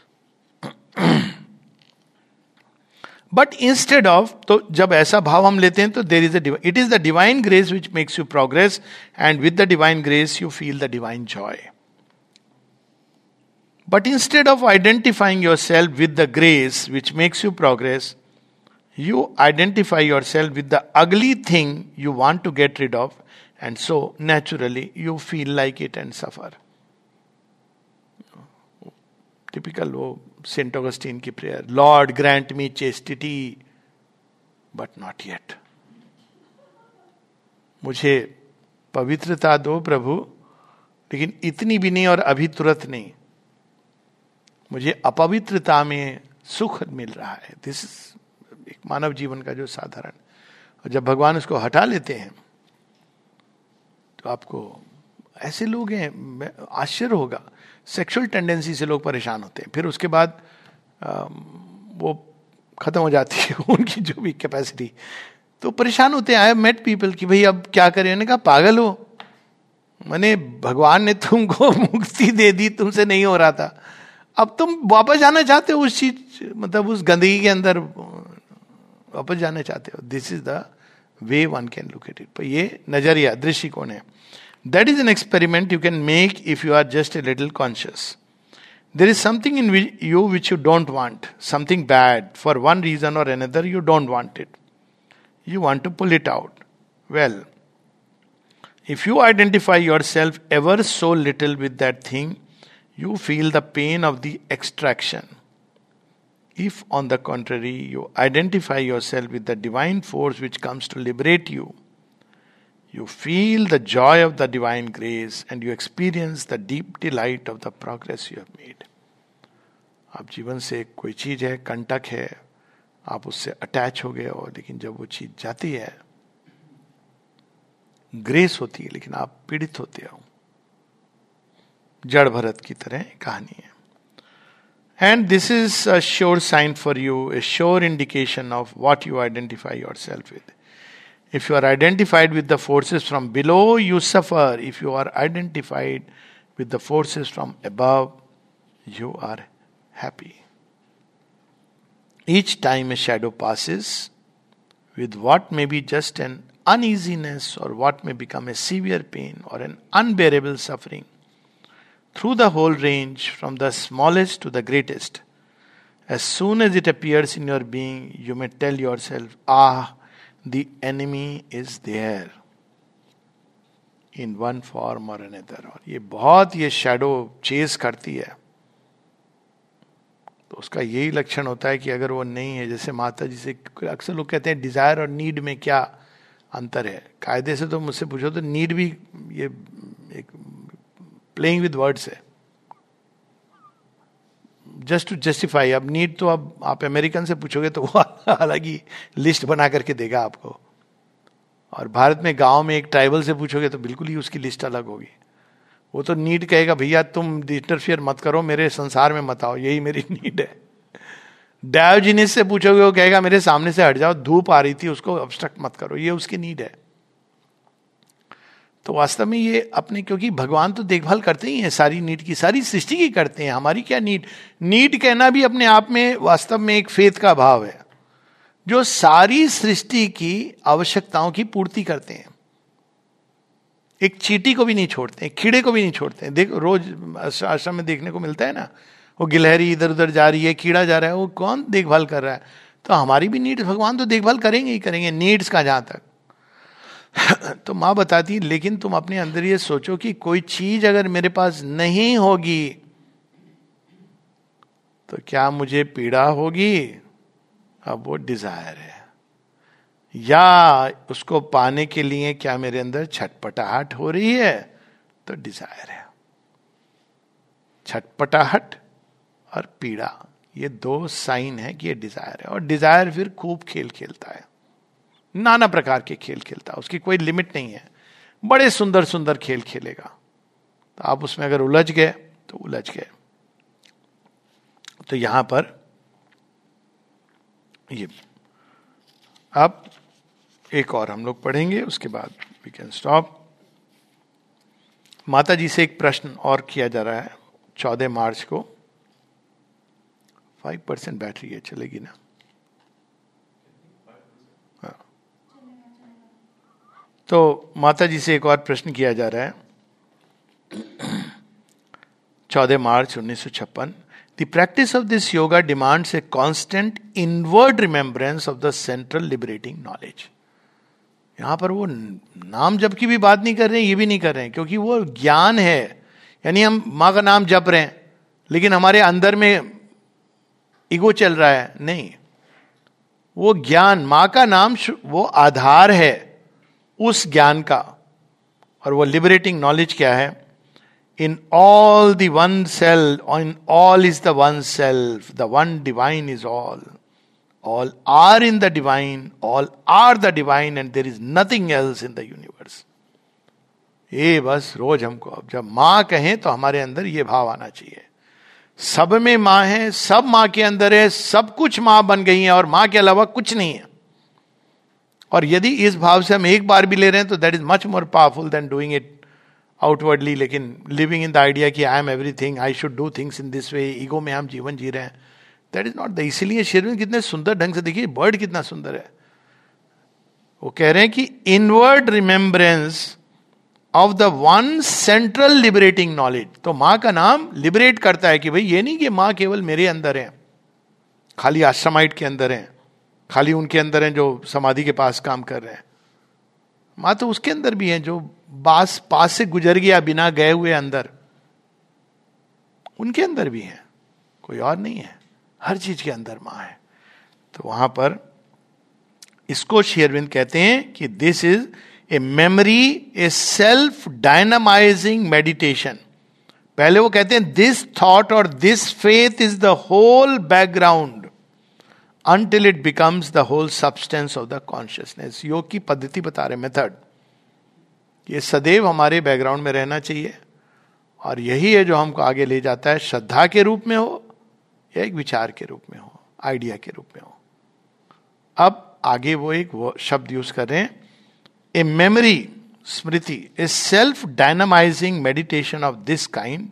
बट इंस्टेड ऑफ, तो जब ऐसा भाव हम लेते हैं तो there is it is the divine grace which makes you progress, and with the divine grace you feel the divine joy. But instead of identifying your self with the grace which makes you progress, you identify yourself with the ugly thing you want to get rid of, and so naturally you feel like it and suffer. Typical वो Saint Augustine की prayer, Lord grant me chastity but not yet. मुझे पवित्रता दो प्रभु, लेकिन इतनी भी नहीं और अभी तुरंत नहीं. मुझे अपवित्रता में सुख मिल रहा है. दिस इज एक मानव जीवन का जो साधारण, और जब भगवान उसको हटा लेते हैं तो आपको, ऐसे लोग हैं, आश्चर्य होगा, सेक्सुअल टेंडेंसी से लोग परेशान होते हैं, फिर उसके बाद वो खत्म हो जाती है उनकी जो भी कैपेसिटी, तो परेशान होते हैं. आई हैव मेट पीपल कि भाई अब क्या करें. मैंने कहा पागल हो, मैंने भगवान ने तुमको मुक्ति दे दी, तुमसे नहीं हो रहा था, अब तुम वापस जाना चाहते हो उस चीज, मतलब उस गंदगी के अंदर वापस जाना चाहते हो. This is the way one can look at it. पर ये नजरिया, दृष्टिकोण है. That is an experiment you can make if you are just a little conscious. There is something in you which you don't want, something bad, for one reason or another you don't want it, you want to pull it out. Well, if you identify your self ever so little with that thing, you feel the pain of the extraction. If, on the contrary, you identify yourself with the divine force which comes to liberate you, you feel the joy of the divine grace and you experience the deep delight of the progress you have made. आप जीवन से कोई चीज है, कंटक है, आप उससे attach हो गए हो, लेकिन जब वो चीज जाती है, ग्रेस होती है, लेकिन आप पीड़ित होते हो. जड़ भरत की तरह कहानी है. And this is a sure sign for you, a sure indication of what you identify yourself with. If you are identified with the forces from below, you suffer. If you are identified with the forces from above, you are happy. Each time a shadow passes with what may be just an uneasiness or what may become a severe pain or an unbearable suffering, through the whole range, from the smallest to the greatest, as soon as it appears in your being, you may tell yourself, the enemy is there in one form or another. और ये बहुत ये shadow chess करती है, तो उसका यही लक्षण होता है कि अगर वो नहीं है, जैसे माता जी से अक्सर लोग कहते हैं डिजायर और नीड में क्या अंतर है. कायदे से तो मुझसे पूछो तो नीड भी ये एक प्लेइंग विद वर्ड्स है, जस्ट टू जस्टिफाई. अब नीड तो अब आप अमेरिकन से पूछोगे तो वो अलग ही लिस्ट बना करके देगा आपको, और भारत में गांव में एक ट्राइबल से पूछोगे तो बिल्कुल ही उसकी लिस्ट अलग होगी. वो तो नीड कहेगा भैया तुम इंटरफियर मत करो, मेरे संसार में मत आओ, यही मेरी नीड है। डायोजिनिस से पूछोगे, वो कहेगा मेरे सामने से हट जाओ, धूप आ रही थी उसको ऑब्स्ट्रक्ट मत करो, ये उसकी नीड है। तो वास्तव में ये अपने, क्योंकि भगवान तो देखभाल करते ही हैं सारी नीड की, सारी सृष्टि की करते हैं, हमारी क्या नीड। नीड कहना भी अपने आप में वास्तव में एक फेथ का भाव है, जो सारी सृष्टि की आवश्यकताओं की पूर्ति करते हैं। एक चींटी को भी नहीं छोड़ते, कीड़े को भी नहीं छोड़ते। देखो रोज आश्रम में देखने को मिलता है ना, वो गिलहरी इधर उधर जा रही है, कीड़ा जा रहा है, वो कौन देखभाल कर रहा है। तो हमारी भी नीड्स भगवान तो देखभाल करेंगे ही करेंगे, नीड्स का जहां तक। तो माँ बताती, लेकिन तुम अपने अंदर ये सोचो कि कोई चीज अगर मेरे पास नहीं होगी तो क्या मुझे पीड़ा होगी। अब वो डिजायर है, या उसको पाने के लिए क्या मेरे अंदर छटपटाहट हो रही है, तो डिजायर है। छटपटाहट और पीड़ा, ये दो साइन है कि ये डिजायर है। और डिजायर फिर खूब खेल खेलता है, नाना प्रकार के खेल खेलता है, उसकी कोई लिमिट नहीं है। बड़े सुंदर सुंदर खेल खेलेगा, तो आप उसमें अगर उलझ गए तो उलझ गए। तो यहां पर ये अब एक और हम लोग पढ़ेंगे, उसके बाद वी कैन स्टॉप। माता जी से एक प्रश्न और किया जा रहा है 14 मार्च को। 5% बैटरी है, चलेगी ना? हाँ। तो माता जी से एक और प्रश्न किया जा रहा है 14 मार्च 1956। The practice of this yoga demands a constant inward remembrance of the central liberating knowledge. यहां पर वो नाम जप की भी बात नहीं कर रहे हैं, ये भी नहीं कर रहे हैं, क्योंकि वो ज्ञान है। यानी हम मां का नाम जप रहे हैं लेकिन हमारे अंदर में ईगो चल रहा है, नहीं। वो ज्ञान, मां का नाम वो आधार है उस ज्ञान का। और वो लिबरेटिंग नॉलेज क्या है? In all the one self, in all is the one self, the one divine is all. All are in the divine, all are the divine, and there is nothing else in the universe. ये बस रोज हमको अब जब मां कहें तो हमारे अंदर ये भाव आना चाहिए, सब में मां है, सब मां के अंदर है, सब कुछ मां बन गई है और मां के अलावा कुछ नहीं है। और यदि इस भाव से हम एक बार भी ले रहे हैं तो that is much more powerful than doing it outwardly. लेकिन लिविंग इन द आइडिया कि I am everything, I should do things in this way, ego में हम जीवन जी रहे हैं, दैट इज नॉट द। इसीलिए शेरविन कितने सुंदर ढंग से, देखिए वर्ड कितना सुंदर है। वो कह रहे हैं कि inward remembrance of the one central liberating knowledge. तो मां का नाम लिबरेट करता है कि भाई ये नहीं कि मां केवल मेरे अंदर है, खाली आश्रमाइट के अंदर है, खाली उनके अंदर है जो समाधि के पास काम कर रहे हैं। मां तो उसके अंदर भी है जो पास से गुजर गया बिना गए हुए अंदर, उनके अंदर भी है, कोई और नहीं है। हर चीज के अंदर मां है। तो वहां पर इसको श्री अरविंद कहते हैं कि this is a memory, a self dynamising meditation. पहले वो कहते हैं दिस थॉट और this faith is the whole background until it becomes the whole substance of the consciousness. योग की पद्धति बता रहे, मेथड। ये सदैव हमारे बैकग्राउंड में रहना चाहिए और यही है जो हमको आगे ले जाता है, श्रद्धा के रूप में हो या एक विचार के रूप में हो, आइडिया के रूप में हो। अब आगे वो एक शब्द यूज कर रहे हैं, ए मेमोरी, स्मृति, a self dynamising meditation of this kind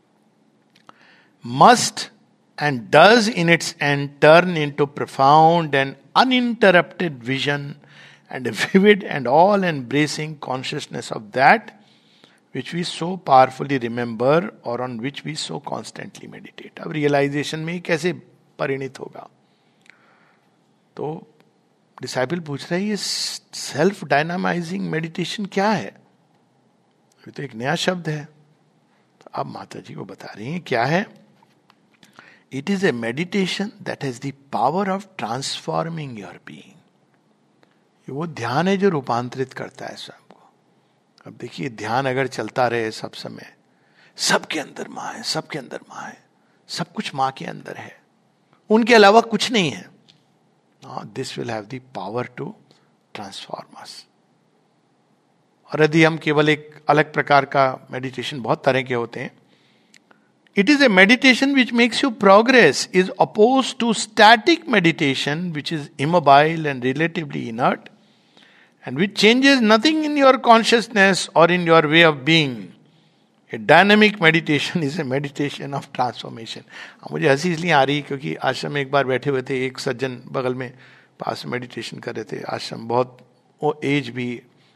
must and does in its end turn into profound and uninterrupted vision and a vivid and all-embracing consciousness of that which we so powerfully remember or on which we so constantly meditate. अब realisation में कैसे परिणित होगा? तो disciple पूछ रहा है ये self dynamising meditation क्या है? ये तो एक नया शब्द है। तो अब माता जी को बता रही हैं क्या है। It is a meditation that has the power of transforming your being. ये वो ध्यान है जो रूपांतरित करता है स्वयं को। अब देखिए, ध्यान अगर चलता रहे सब समय, सबके अंदर मां है, सबके अंदर मां है, सब कुछ मां के अंदर है, उनके अलावा कुछ नहीं है, this will have the power to transform us. और यदि हम केवल एक अलग प्रकार का मेडिटेशन, बहुत तरह के होते हैं, it is a meditation which makes you progress, is opposed to static meditation which is immobile and relatively inert and which changes nothing in your consciousness or in your way of being. A dynamic meditation is a meditation of transformation. मुझे हंसी इसलिए आ रही क्योंकि आश्रम में एक बार बैठे हुए थे, एक सज्जन बगल में पास मेडिटेशन कर रहे थे, आश्रम बहुत वो एज भी।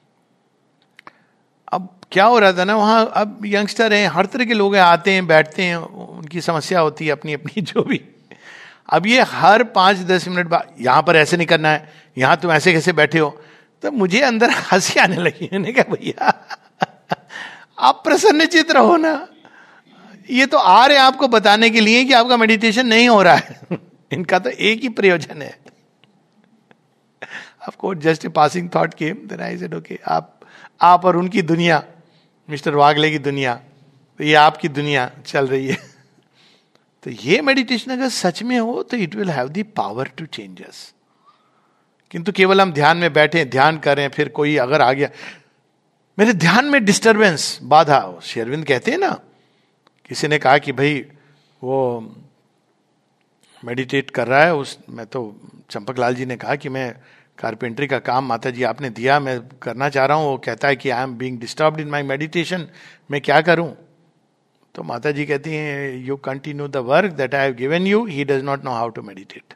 अब क्या हो रहा था ना वहाँ, अब यंगस्टर हैं, हर तरह के लोग हैं, आते हैं बैठते हैं, उनकी समस्या होती है अपनी अपनी जो भी। अब ये हर 5-10 मिनट बाद यहाँ पर ऐसे नहीं करना है, यहाँ तुम ऐसे कैसे बैठे हो, तो मुझे अंदर हंसी आने लगी। मैंने कहा भैया आप प्रसन्न चित्त रहो ना, ये तो आ रहे हैं आपको बताने के लिए कि आपका मेडिटेशन नहीं हो रहा है। इनका तो एक ही प्रयोजन है। आपको just a passing thought came, then I said okay, आप और उनकी दुनिया, मिस्टर वागले की दुनिया, तो ये आपकी दुनिया चल रही है। तो ये मेडिटेशन अगर सच में हो तो it will have the power to change us. किंतु केवल हम ध्यान में बैठे, ध्यान करें, फिर कोई अगर आ गया, मेरे ध्यान में डिस्टरबेंस, बाधा, श्री अरविंद कहते हैं ना, किसी ने कहा कि भाई वो मेडिटेट कर रहा है, मैं तो चंपकलाल जी ने कहा कि मैं कारपेंटरी का काम माता जी आपने दिया, मैं करना चाह रहा हूं, वो कहता है कि I am being disturbed in my meditation, मैं क्या करूं? तो माता जी कहती हैं you continue the work that I have given you, he does not know how to meditate.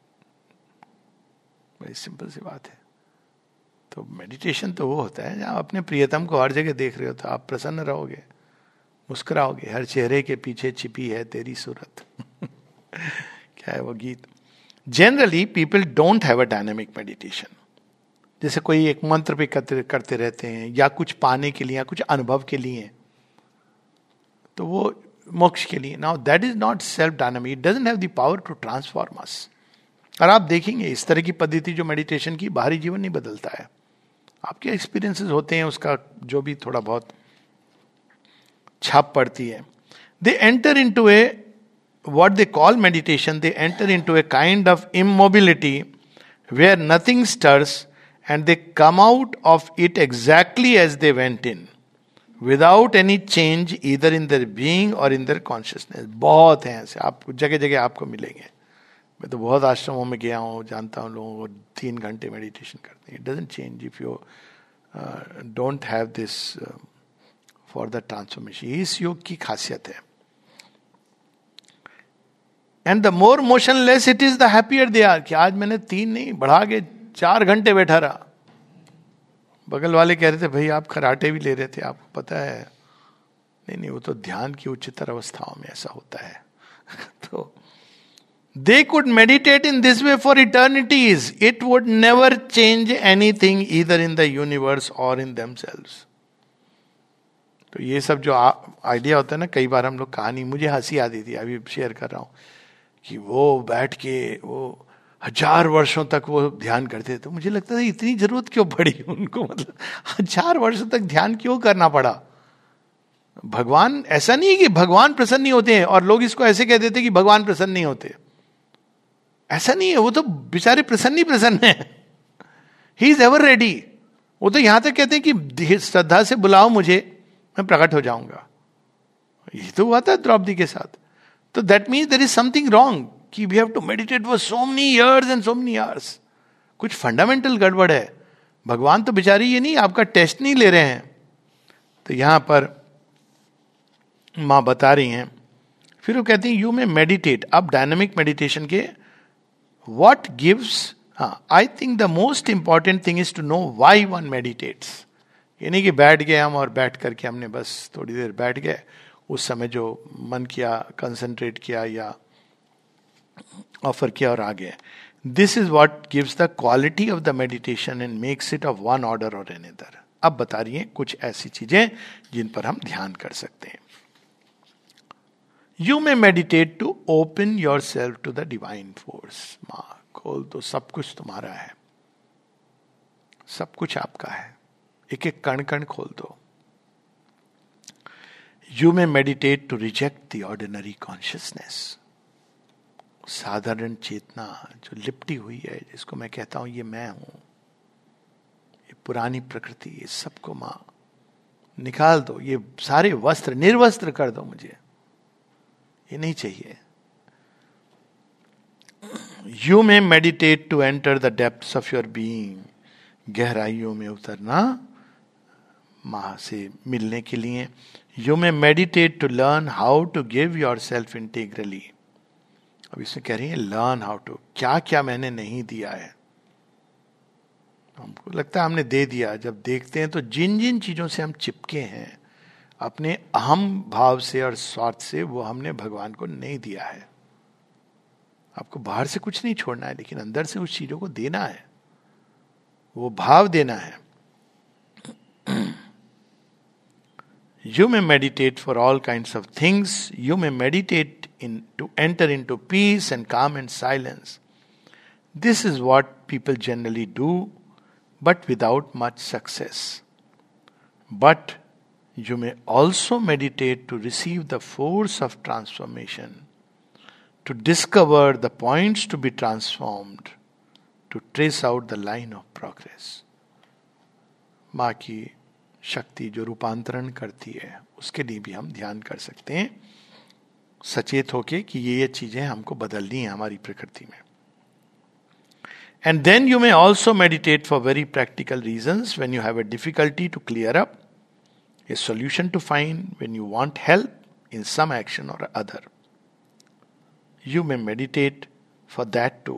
बड़ी सिंपल सी बात है। तो मेडिटेशन तो वो होता है जहां अपने प्रियतम को हर जगह देख रहे हो तो आप प्रसन्न रहोगे, मुस्कुराओगे, हर चेहरे के पीछे छिपी है तेरी सूरत। क्या है वो गीत। Generally people don't have a dynamic meditation. जैसे कोई एक मंत्र पे करते रहते हैं या कुछ पाने के लिए या कुछ अनुभव के लिए, तो वो मोक्ष के लिए। Now that is not self dynamic, it doesn't have the power to transform us. और आप देखेंगे इस तरह की पद्धति जो मेडिटेशन की, बाहरी जीवन नहीं बदलता है, आपके एक्सपीरियंसेस होते हैं, उसका जो भी थोड़ा बहुत छाप पड़ती है। They enter into a what they call meditation, they enter into a kind of immobility where nothing stirs and they come out of it exactly as they went in without any change either in their being or in their consciousness. बहुत हैं ऐसे, आप जगह जगह आपको मिलेंगे। मैं तो बहुत आश्रमों में गया हूँ, जानता हूँ लोगों को 3 घंटे मेडिटेशन करते हैं। It doesn't change if you don't have this for the transformation. इस योग की खासियत है। And the more motionless it is the happier they are. कि आज मैंने 3 नहीं बढ़ा के 4 घंटे बैठा रहा। बगल वाले कह रहे थे भाई आप खराटे भी ले रहे थे, आपको पता है? नहीं, वो तो ध्यान की उच्चतर अवस्थाओं में ऐसा होता है। तो they could meditate in this way for eternities, it would never change anything either in the universe or in themselves. तो ये सब जो आइडिया होता है ना, कई बार हम लोग कहानी, मुझे हंसी आती थी, अभी शेयर कर रहा हूं कि वो बैठ के वो 1000 वर्षों तक वो ध्यान करते थे। तो मुझे लगता था इतनी जरूरत क्यों पड़ी उनको, मतलब 1000 वर्षों तक ध्यान क्यों करना पड़ा? भगवान, ऐसा नहीं है कि भगवान प्रसन्न नहीं होते हैं, और लोग इसको ऐसे कह देते कि भगवान प्रसन्न नहीं होते। ऐसा नहीं है, वो तो बेचारे प्रसन्न ही प्रसन्न है। He is ever ready. वो तो यहां तक कहते हैं कि श्रद्धा से बुलाओ मुझे, मैं प्रकट हो जाऊंगा। ये तो हुआ था द्रौपदी के साथ। तो that means there is something wrong कि we have to meditate for so many years and so many hours. कुछ फंडामेंटल गड़बड़ है। भगवान तो बेचारी ये नहीं, आपका टेस्ट नहीं ले रहे हैं। तो यहां पर मां बता रही हैं, फिर वो कहती है यू में मेडिटेट। अब डायनेमिक मेडिटेशन के what gives, I think the most important thing is to know why one meditates. ये नहीं कि बैठ गए हम और बैठ करके हमने बस थोड़ी देर बैठ गए, उस समय जो मन किया कंसंट्रेट किया या ऑफर किया और आ गए। This is what gives the quality of the meditation and makes it of one order or another. अब बता रही हैं कुछ ऐसी चीजें जिन पर हम ध्यान कर सकते हैं। You may meditate to open your self to the divine force. मां खोल दो, सब कुछ तुम्हारा है, सब कुछ आपका है, एक एक कण कण खोल दो। You may meditate to reject the ordinary consciousness. साधारण चेतना जो लिपटी हुई है, जिसको मैं कहता हूं ये मैं हूं, ये पुरानी प्रकृति, ये सबको मां निकाल दो, ये सारे वस्त्र निर्वस्त्र कर दो मुझे, ये नहीं चाहिए. You may meditate to enter the depths of your being. गहराइयों में उतरना मां से मिलने के लिए. You may meditate to learn how to give your self integrally. अब इसमें कह रही है लर्न हाउ टू, क्या क्या मैंने नहीं दिया है. हमको लगता है हमने दे दिया. जब देखते हैं तो जिन जिन चीजों से हम चिपके हैं अपने अहम भाव से और स्वार्थ से, वो हमने भगवान को नहीं दिया है. आपको बाहर से कुछ नहीं छोड़ना है, लेकिन अंदर से उस चीजों को देना है, वो भाव देना है. You may meditate for all kinds of things. You may meditate to enter into peace and calm and silence. This is what people generally do, but without much success. But you may also meditate to receive the force of transformation, to discover the points to be transformed, to trace out the line of progress. माँ की शक्ति जो रूपांतरण करती है, उसके लिए भी हम ध्यान कर सकते हैं सचेत होके कि ये चीजें हमको बदलनी है हमारी प्रकृति में. And then you may also meditate for very practical reasons when you have a difficulty to clear up, a solution to find when you want help in some action or other. You may meditate for that too.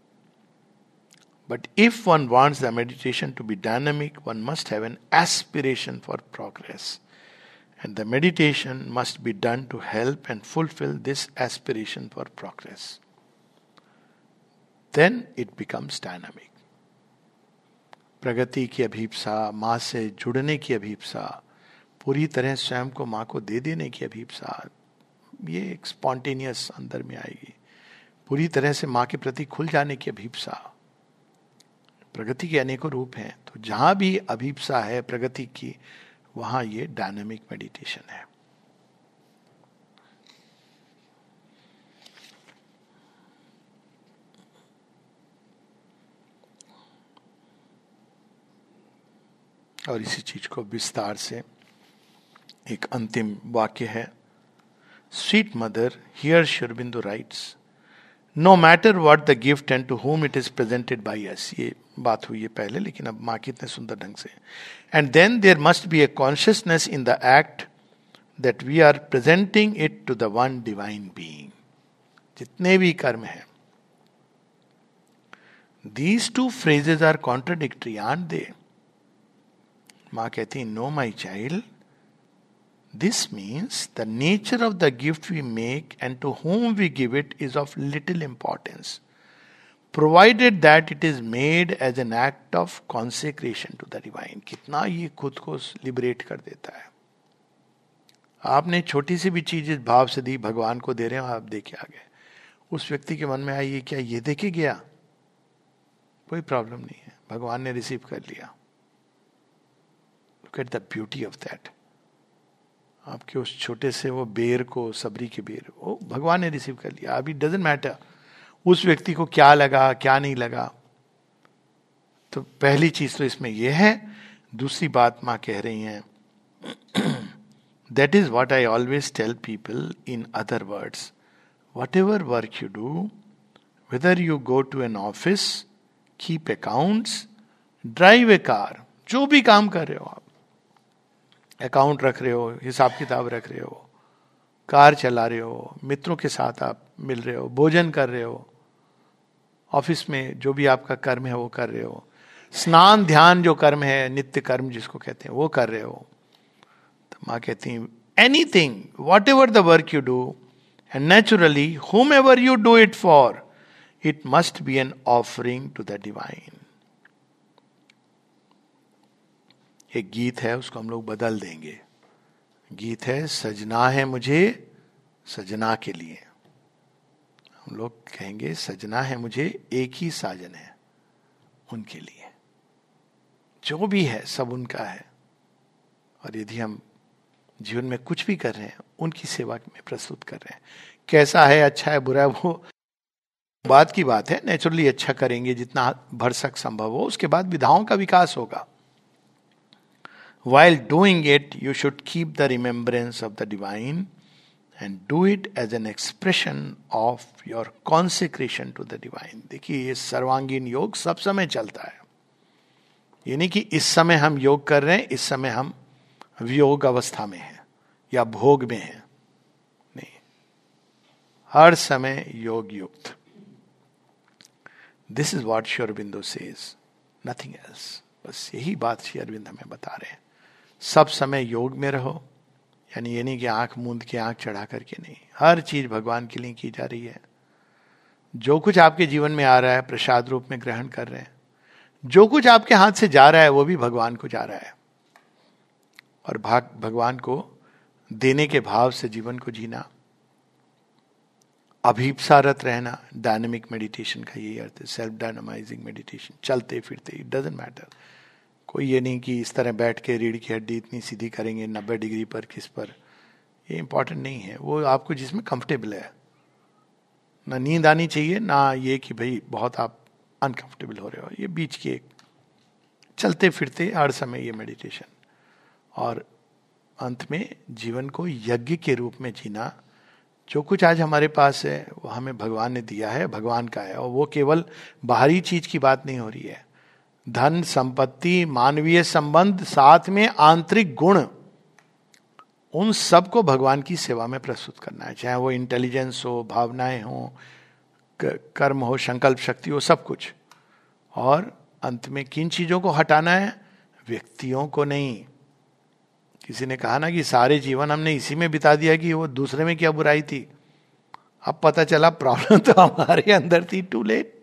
But if one wants the meditation to be dynamic, one must have an aspiration for progress. And the meditation must be done to help and fulfill this aspiration for progress. Then it becomes dynamic. प्रगति की अभीप्सा, माँ से जुड़ने की अभीप्सा, पूरी तरह स्वयं को माँ को दे देने की अभीप्सा, ये एक स्पॉन्टेनियस अंदर में आएगी. पूरी तरह से माँ के प्रति खुल जाने की अभीप्सा. प्रगति के अनेकों रूप हैं, तो जहां भी अभीप्सा है प्रगति की, वहां ये डायनामिक मेडिटेशन है. और इसी चीज को विस्तार से एक अंतिम वाक्य है. Sweet Mother, here Sri Aurobindo writes, no matter what the gift and to whom it is presented by us. ये बात हुई है पहले, लेकिन अब माँ कितने सुंदर ढंग से. And then there must be a consciousness in the act that we are presenting it to the one divine being. जितने भी कर्म हैं, these two phrases are contradictory, aren't they? माँ कहती no my child, this means the nature of the gift we make and to whom we give it is of little importance, provided that it is made as an act of consecration to the divine. कितना ये खुद को liberate कर देता है. आपने छोटी सी भी चीज इस भाव से दी, भगवान को दे रहे हो, आप दे के आ गए. उस व्यक्ति के मन में आई, क्या ये दे के गया, कोई प्रॉब्लम नहीं है, भगवान ने रिसीव कर लिया. Look at the beauty of that. आपके उस छोटे से वो बेर को, सबरी के बेर, वो भगवान ने रिसीव कर लिया. अभी डजेंट मैटर उस व्यक्ति को क्या लगा क्या नहीं लगा. तो पहली चीज तो इसमें यह है. दूसरी बात माँ कह रही हैं, that is what I always tell people in other words, whatever work you do, whether you go to an office, keep accounts, drive a car, जो भी काम कर रहे हो आप, अकाउंट रख रहे हो, हिसाब किताब रख रहे हो, कार चला रहे हो, मित्रों के साथ आप मिल रहे हो, भोजन कर रहे हो, ऑफिस में जो भी आपका कर्म है वो कर रहे हो, स्नान ध्यान जो कर्म है, नित्य कर्म जिसको कहते हैं, वो कर रहे हो. तो माँ कहती हैं anything, whatever the work you do, and naturally whomever you do it for, it must be an offering to the divine. एक गीत है, उसको हम लोग बदल देंगे. गीत है, सजना है मुझे सजना के लिए. हम लोग कहेंगे सजना है मुझे एक ही साजन है उनके लिए. जो भी है सब उनका है. और यदि हम जीवन में कुछ भी कर रहे हैं, उनकी सेवा में प्रस्तुत कर रहे हैं. कैसा है, अच्छा है बुरा है, वो बात की बात है. नेचुरली अच्छा करेंगे जितना भरसक संभव हो. उसके बाद विधाओं का विकास होगा. While doing it, you should keep the remembrance of the divine and do it as an expression of your consecration to the divine. देखिए ये सर्वांगीण योग सब समय चलता है. ये नहीं कि इस समय हम योग कर रहे हैं, इस समय हम वियोग अवस्था में हैं या भोग में हैं. नहीं, हर समय योग युक्त. This is what Sri Aurobindo says, nothing else. बस यही बात श्री अरविंद हमें बता रहे हैं. सब समय योग में रहो, यानी ये नहीं कि आंख मूंद के आंख चढ़ा करके नहीं. हर चीज भगवान के लिए की जा रही है. जो कुछ आपके जीवन में आ रहा है प्रसाद रूप में ग्रहण कर रहे हैं. जो कुछ आपके हाथ से जा रहा है वो भी भगवान को जा रहा है. और भगवान को देने के भाव से जीवन को जीना, अभीप्सारत रहना. डायनेमिक मेडिटेशन का यही अर्थ है, सेल्फ डायनामाइजिंग मेडिटेशन. चलते फिरते, इट डजंट मैटर. कोई ये नहीं कि इस तरह बैठ के रीढ़ की हड्डी इतनी सीधी करेंगे 90 डिग्री पर, किस पर, ये इंपॉर्टेंट नहीं है. वो आपको जिसमें कंफर्टेबल है. ना नींद आनी चाहिए, ना ये कि भाई बहुत आप अनकंफर्टेबल हो रहे हो. ये बीच की एक चलते फिरते हर समय ये मेडिटेशन. और अंत में जीवन को यज्ञ के रूप में जीना. जो कुछ आज हमारे पास है वो हमें भगवान ने दिया है, भगवान का है. और वो केवल बाहरी चीज की बात नहीं हो रही है. धन, संपत्ति, मानवीय संबंध, साथ में आंतरिक गुण, उन सब को भगवान की सेवा में प्रस्तुत करना है. चाहे वो इंटेलिजेंस हो, भावनाएं हो, कर्म हो, संकल्प शक्ति हो, सब कुछ. और अंत में किन चीजों को हटाना है? व्यक्तियों को नहीं. किसी ने कहा ना कि सारे जीवन हमने इसी में बिता दिया कि वो दूसरे में क्या बुराई थी. अब पता चला प्रॉब्लम तो हमारे अंदर थी. Too late.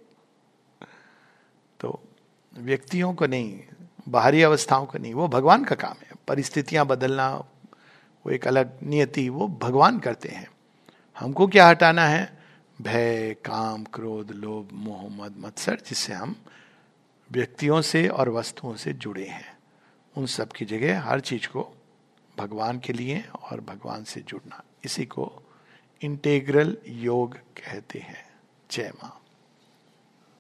तो व्यक्तियों को नहीं, बाहरी अवस्थाओं को नहीं, वो भगवान का काम है. परिस्थितियां बदलना वो एक अलग नियति, वो भगवान करते हैं. हमको क्या हटाना है? भय, काम, क्रोध, लोभ, मोह, मद, मत्सर, जिससे हम व्यक्तियों से और वस्तुओं से जुड़े हैं. उन सब की जगह हर चीज को भगवान के लिए और भगवान से जुड़ना, इसी को इंटेग्रल योग कहते हैं. जय मां.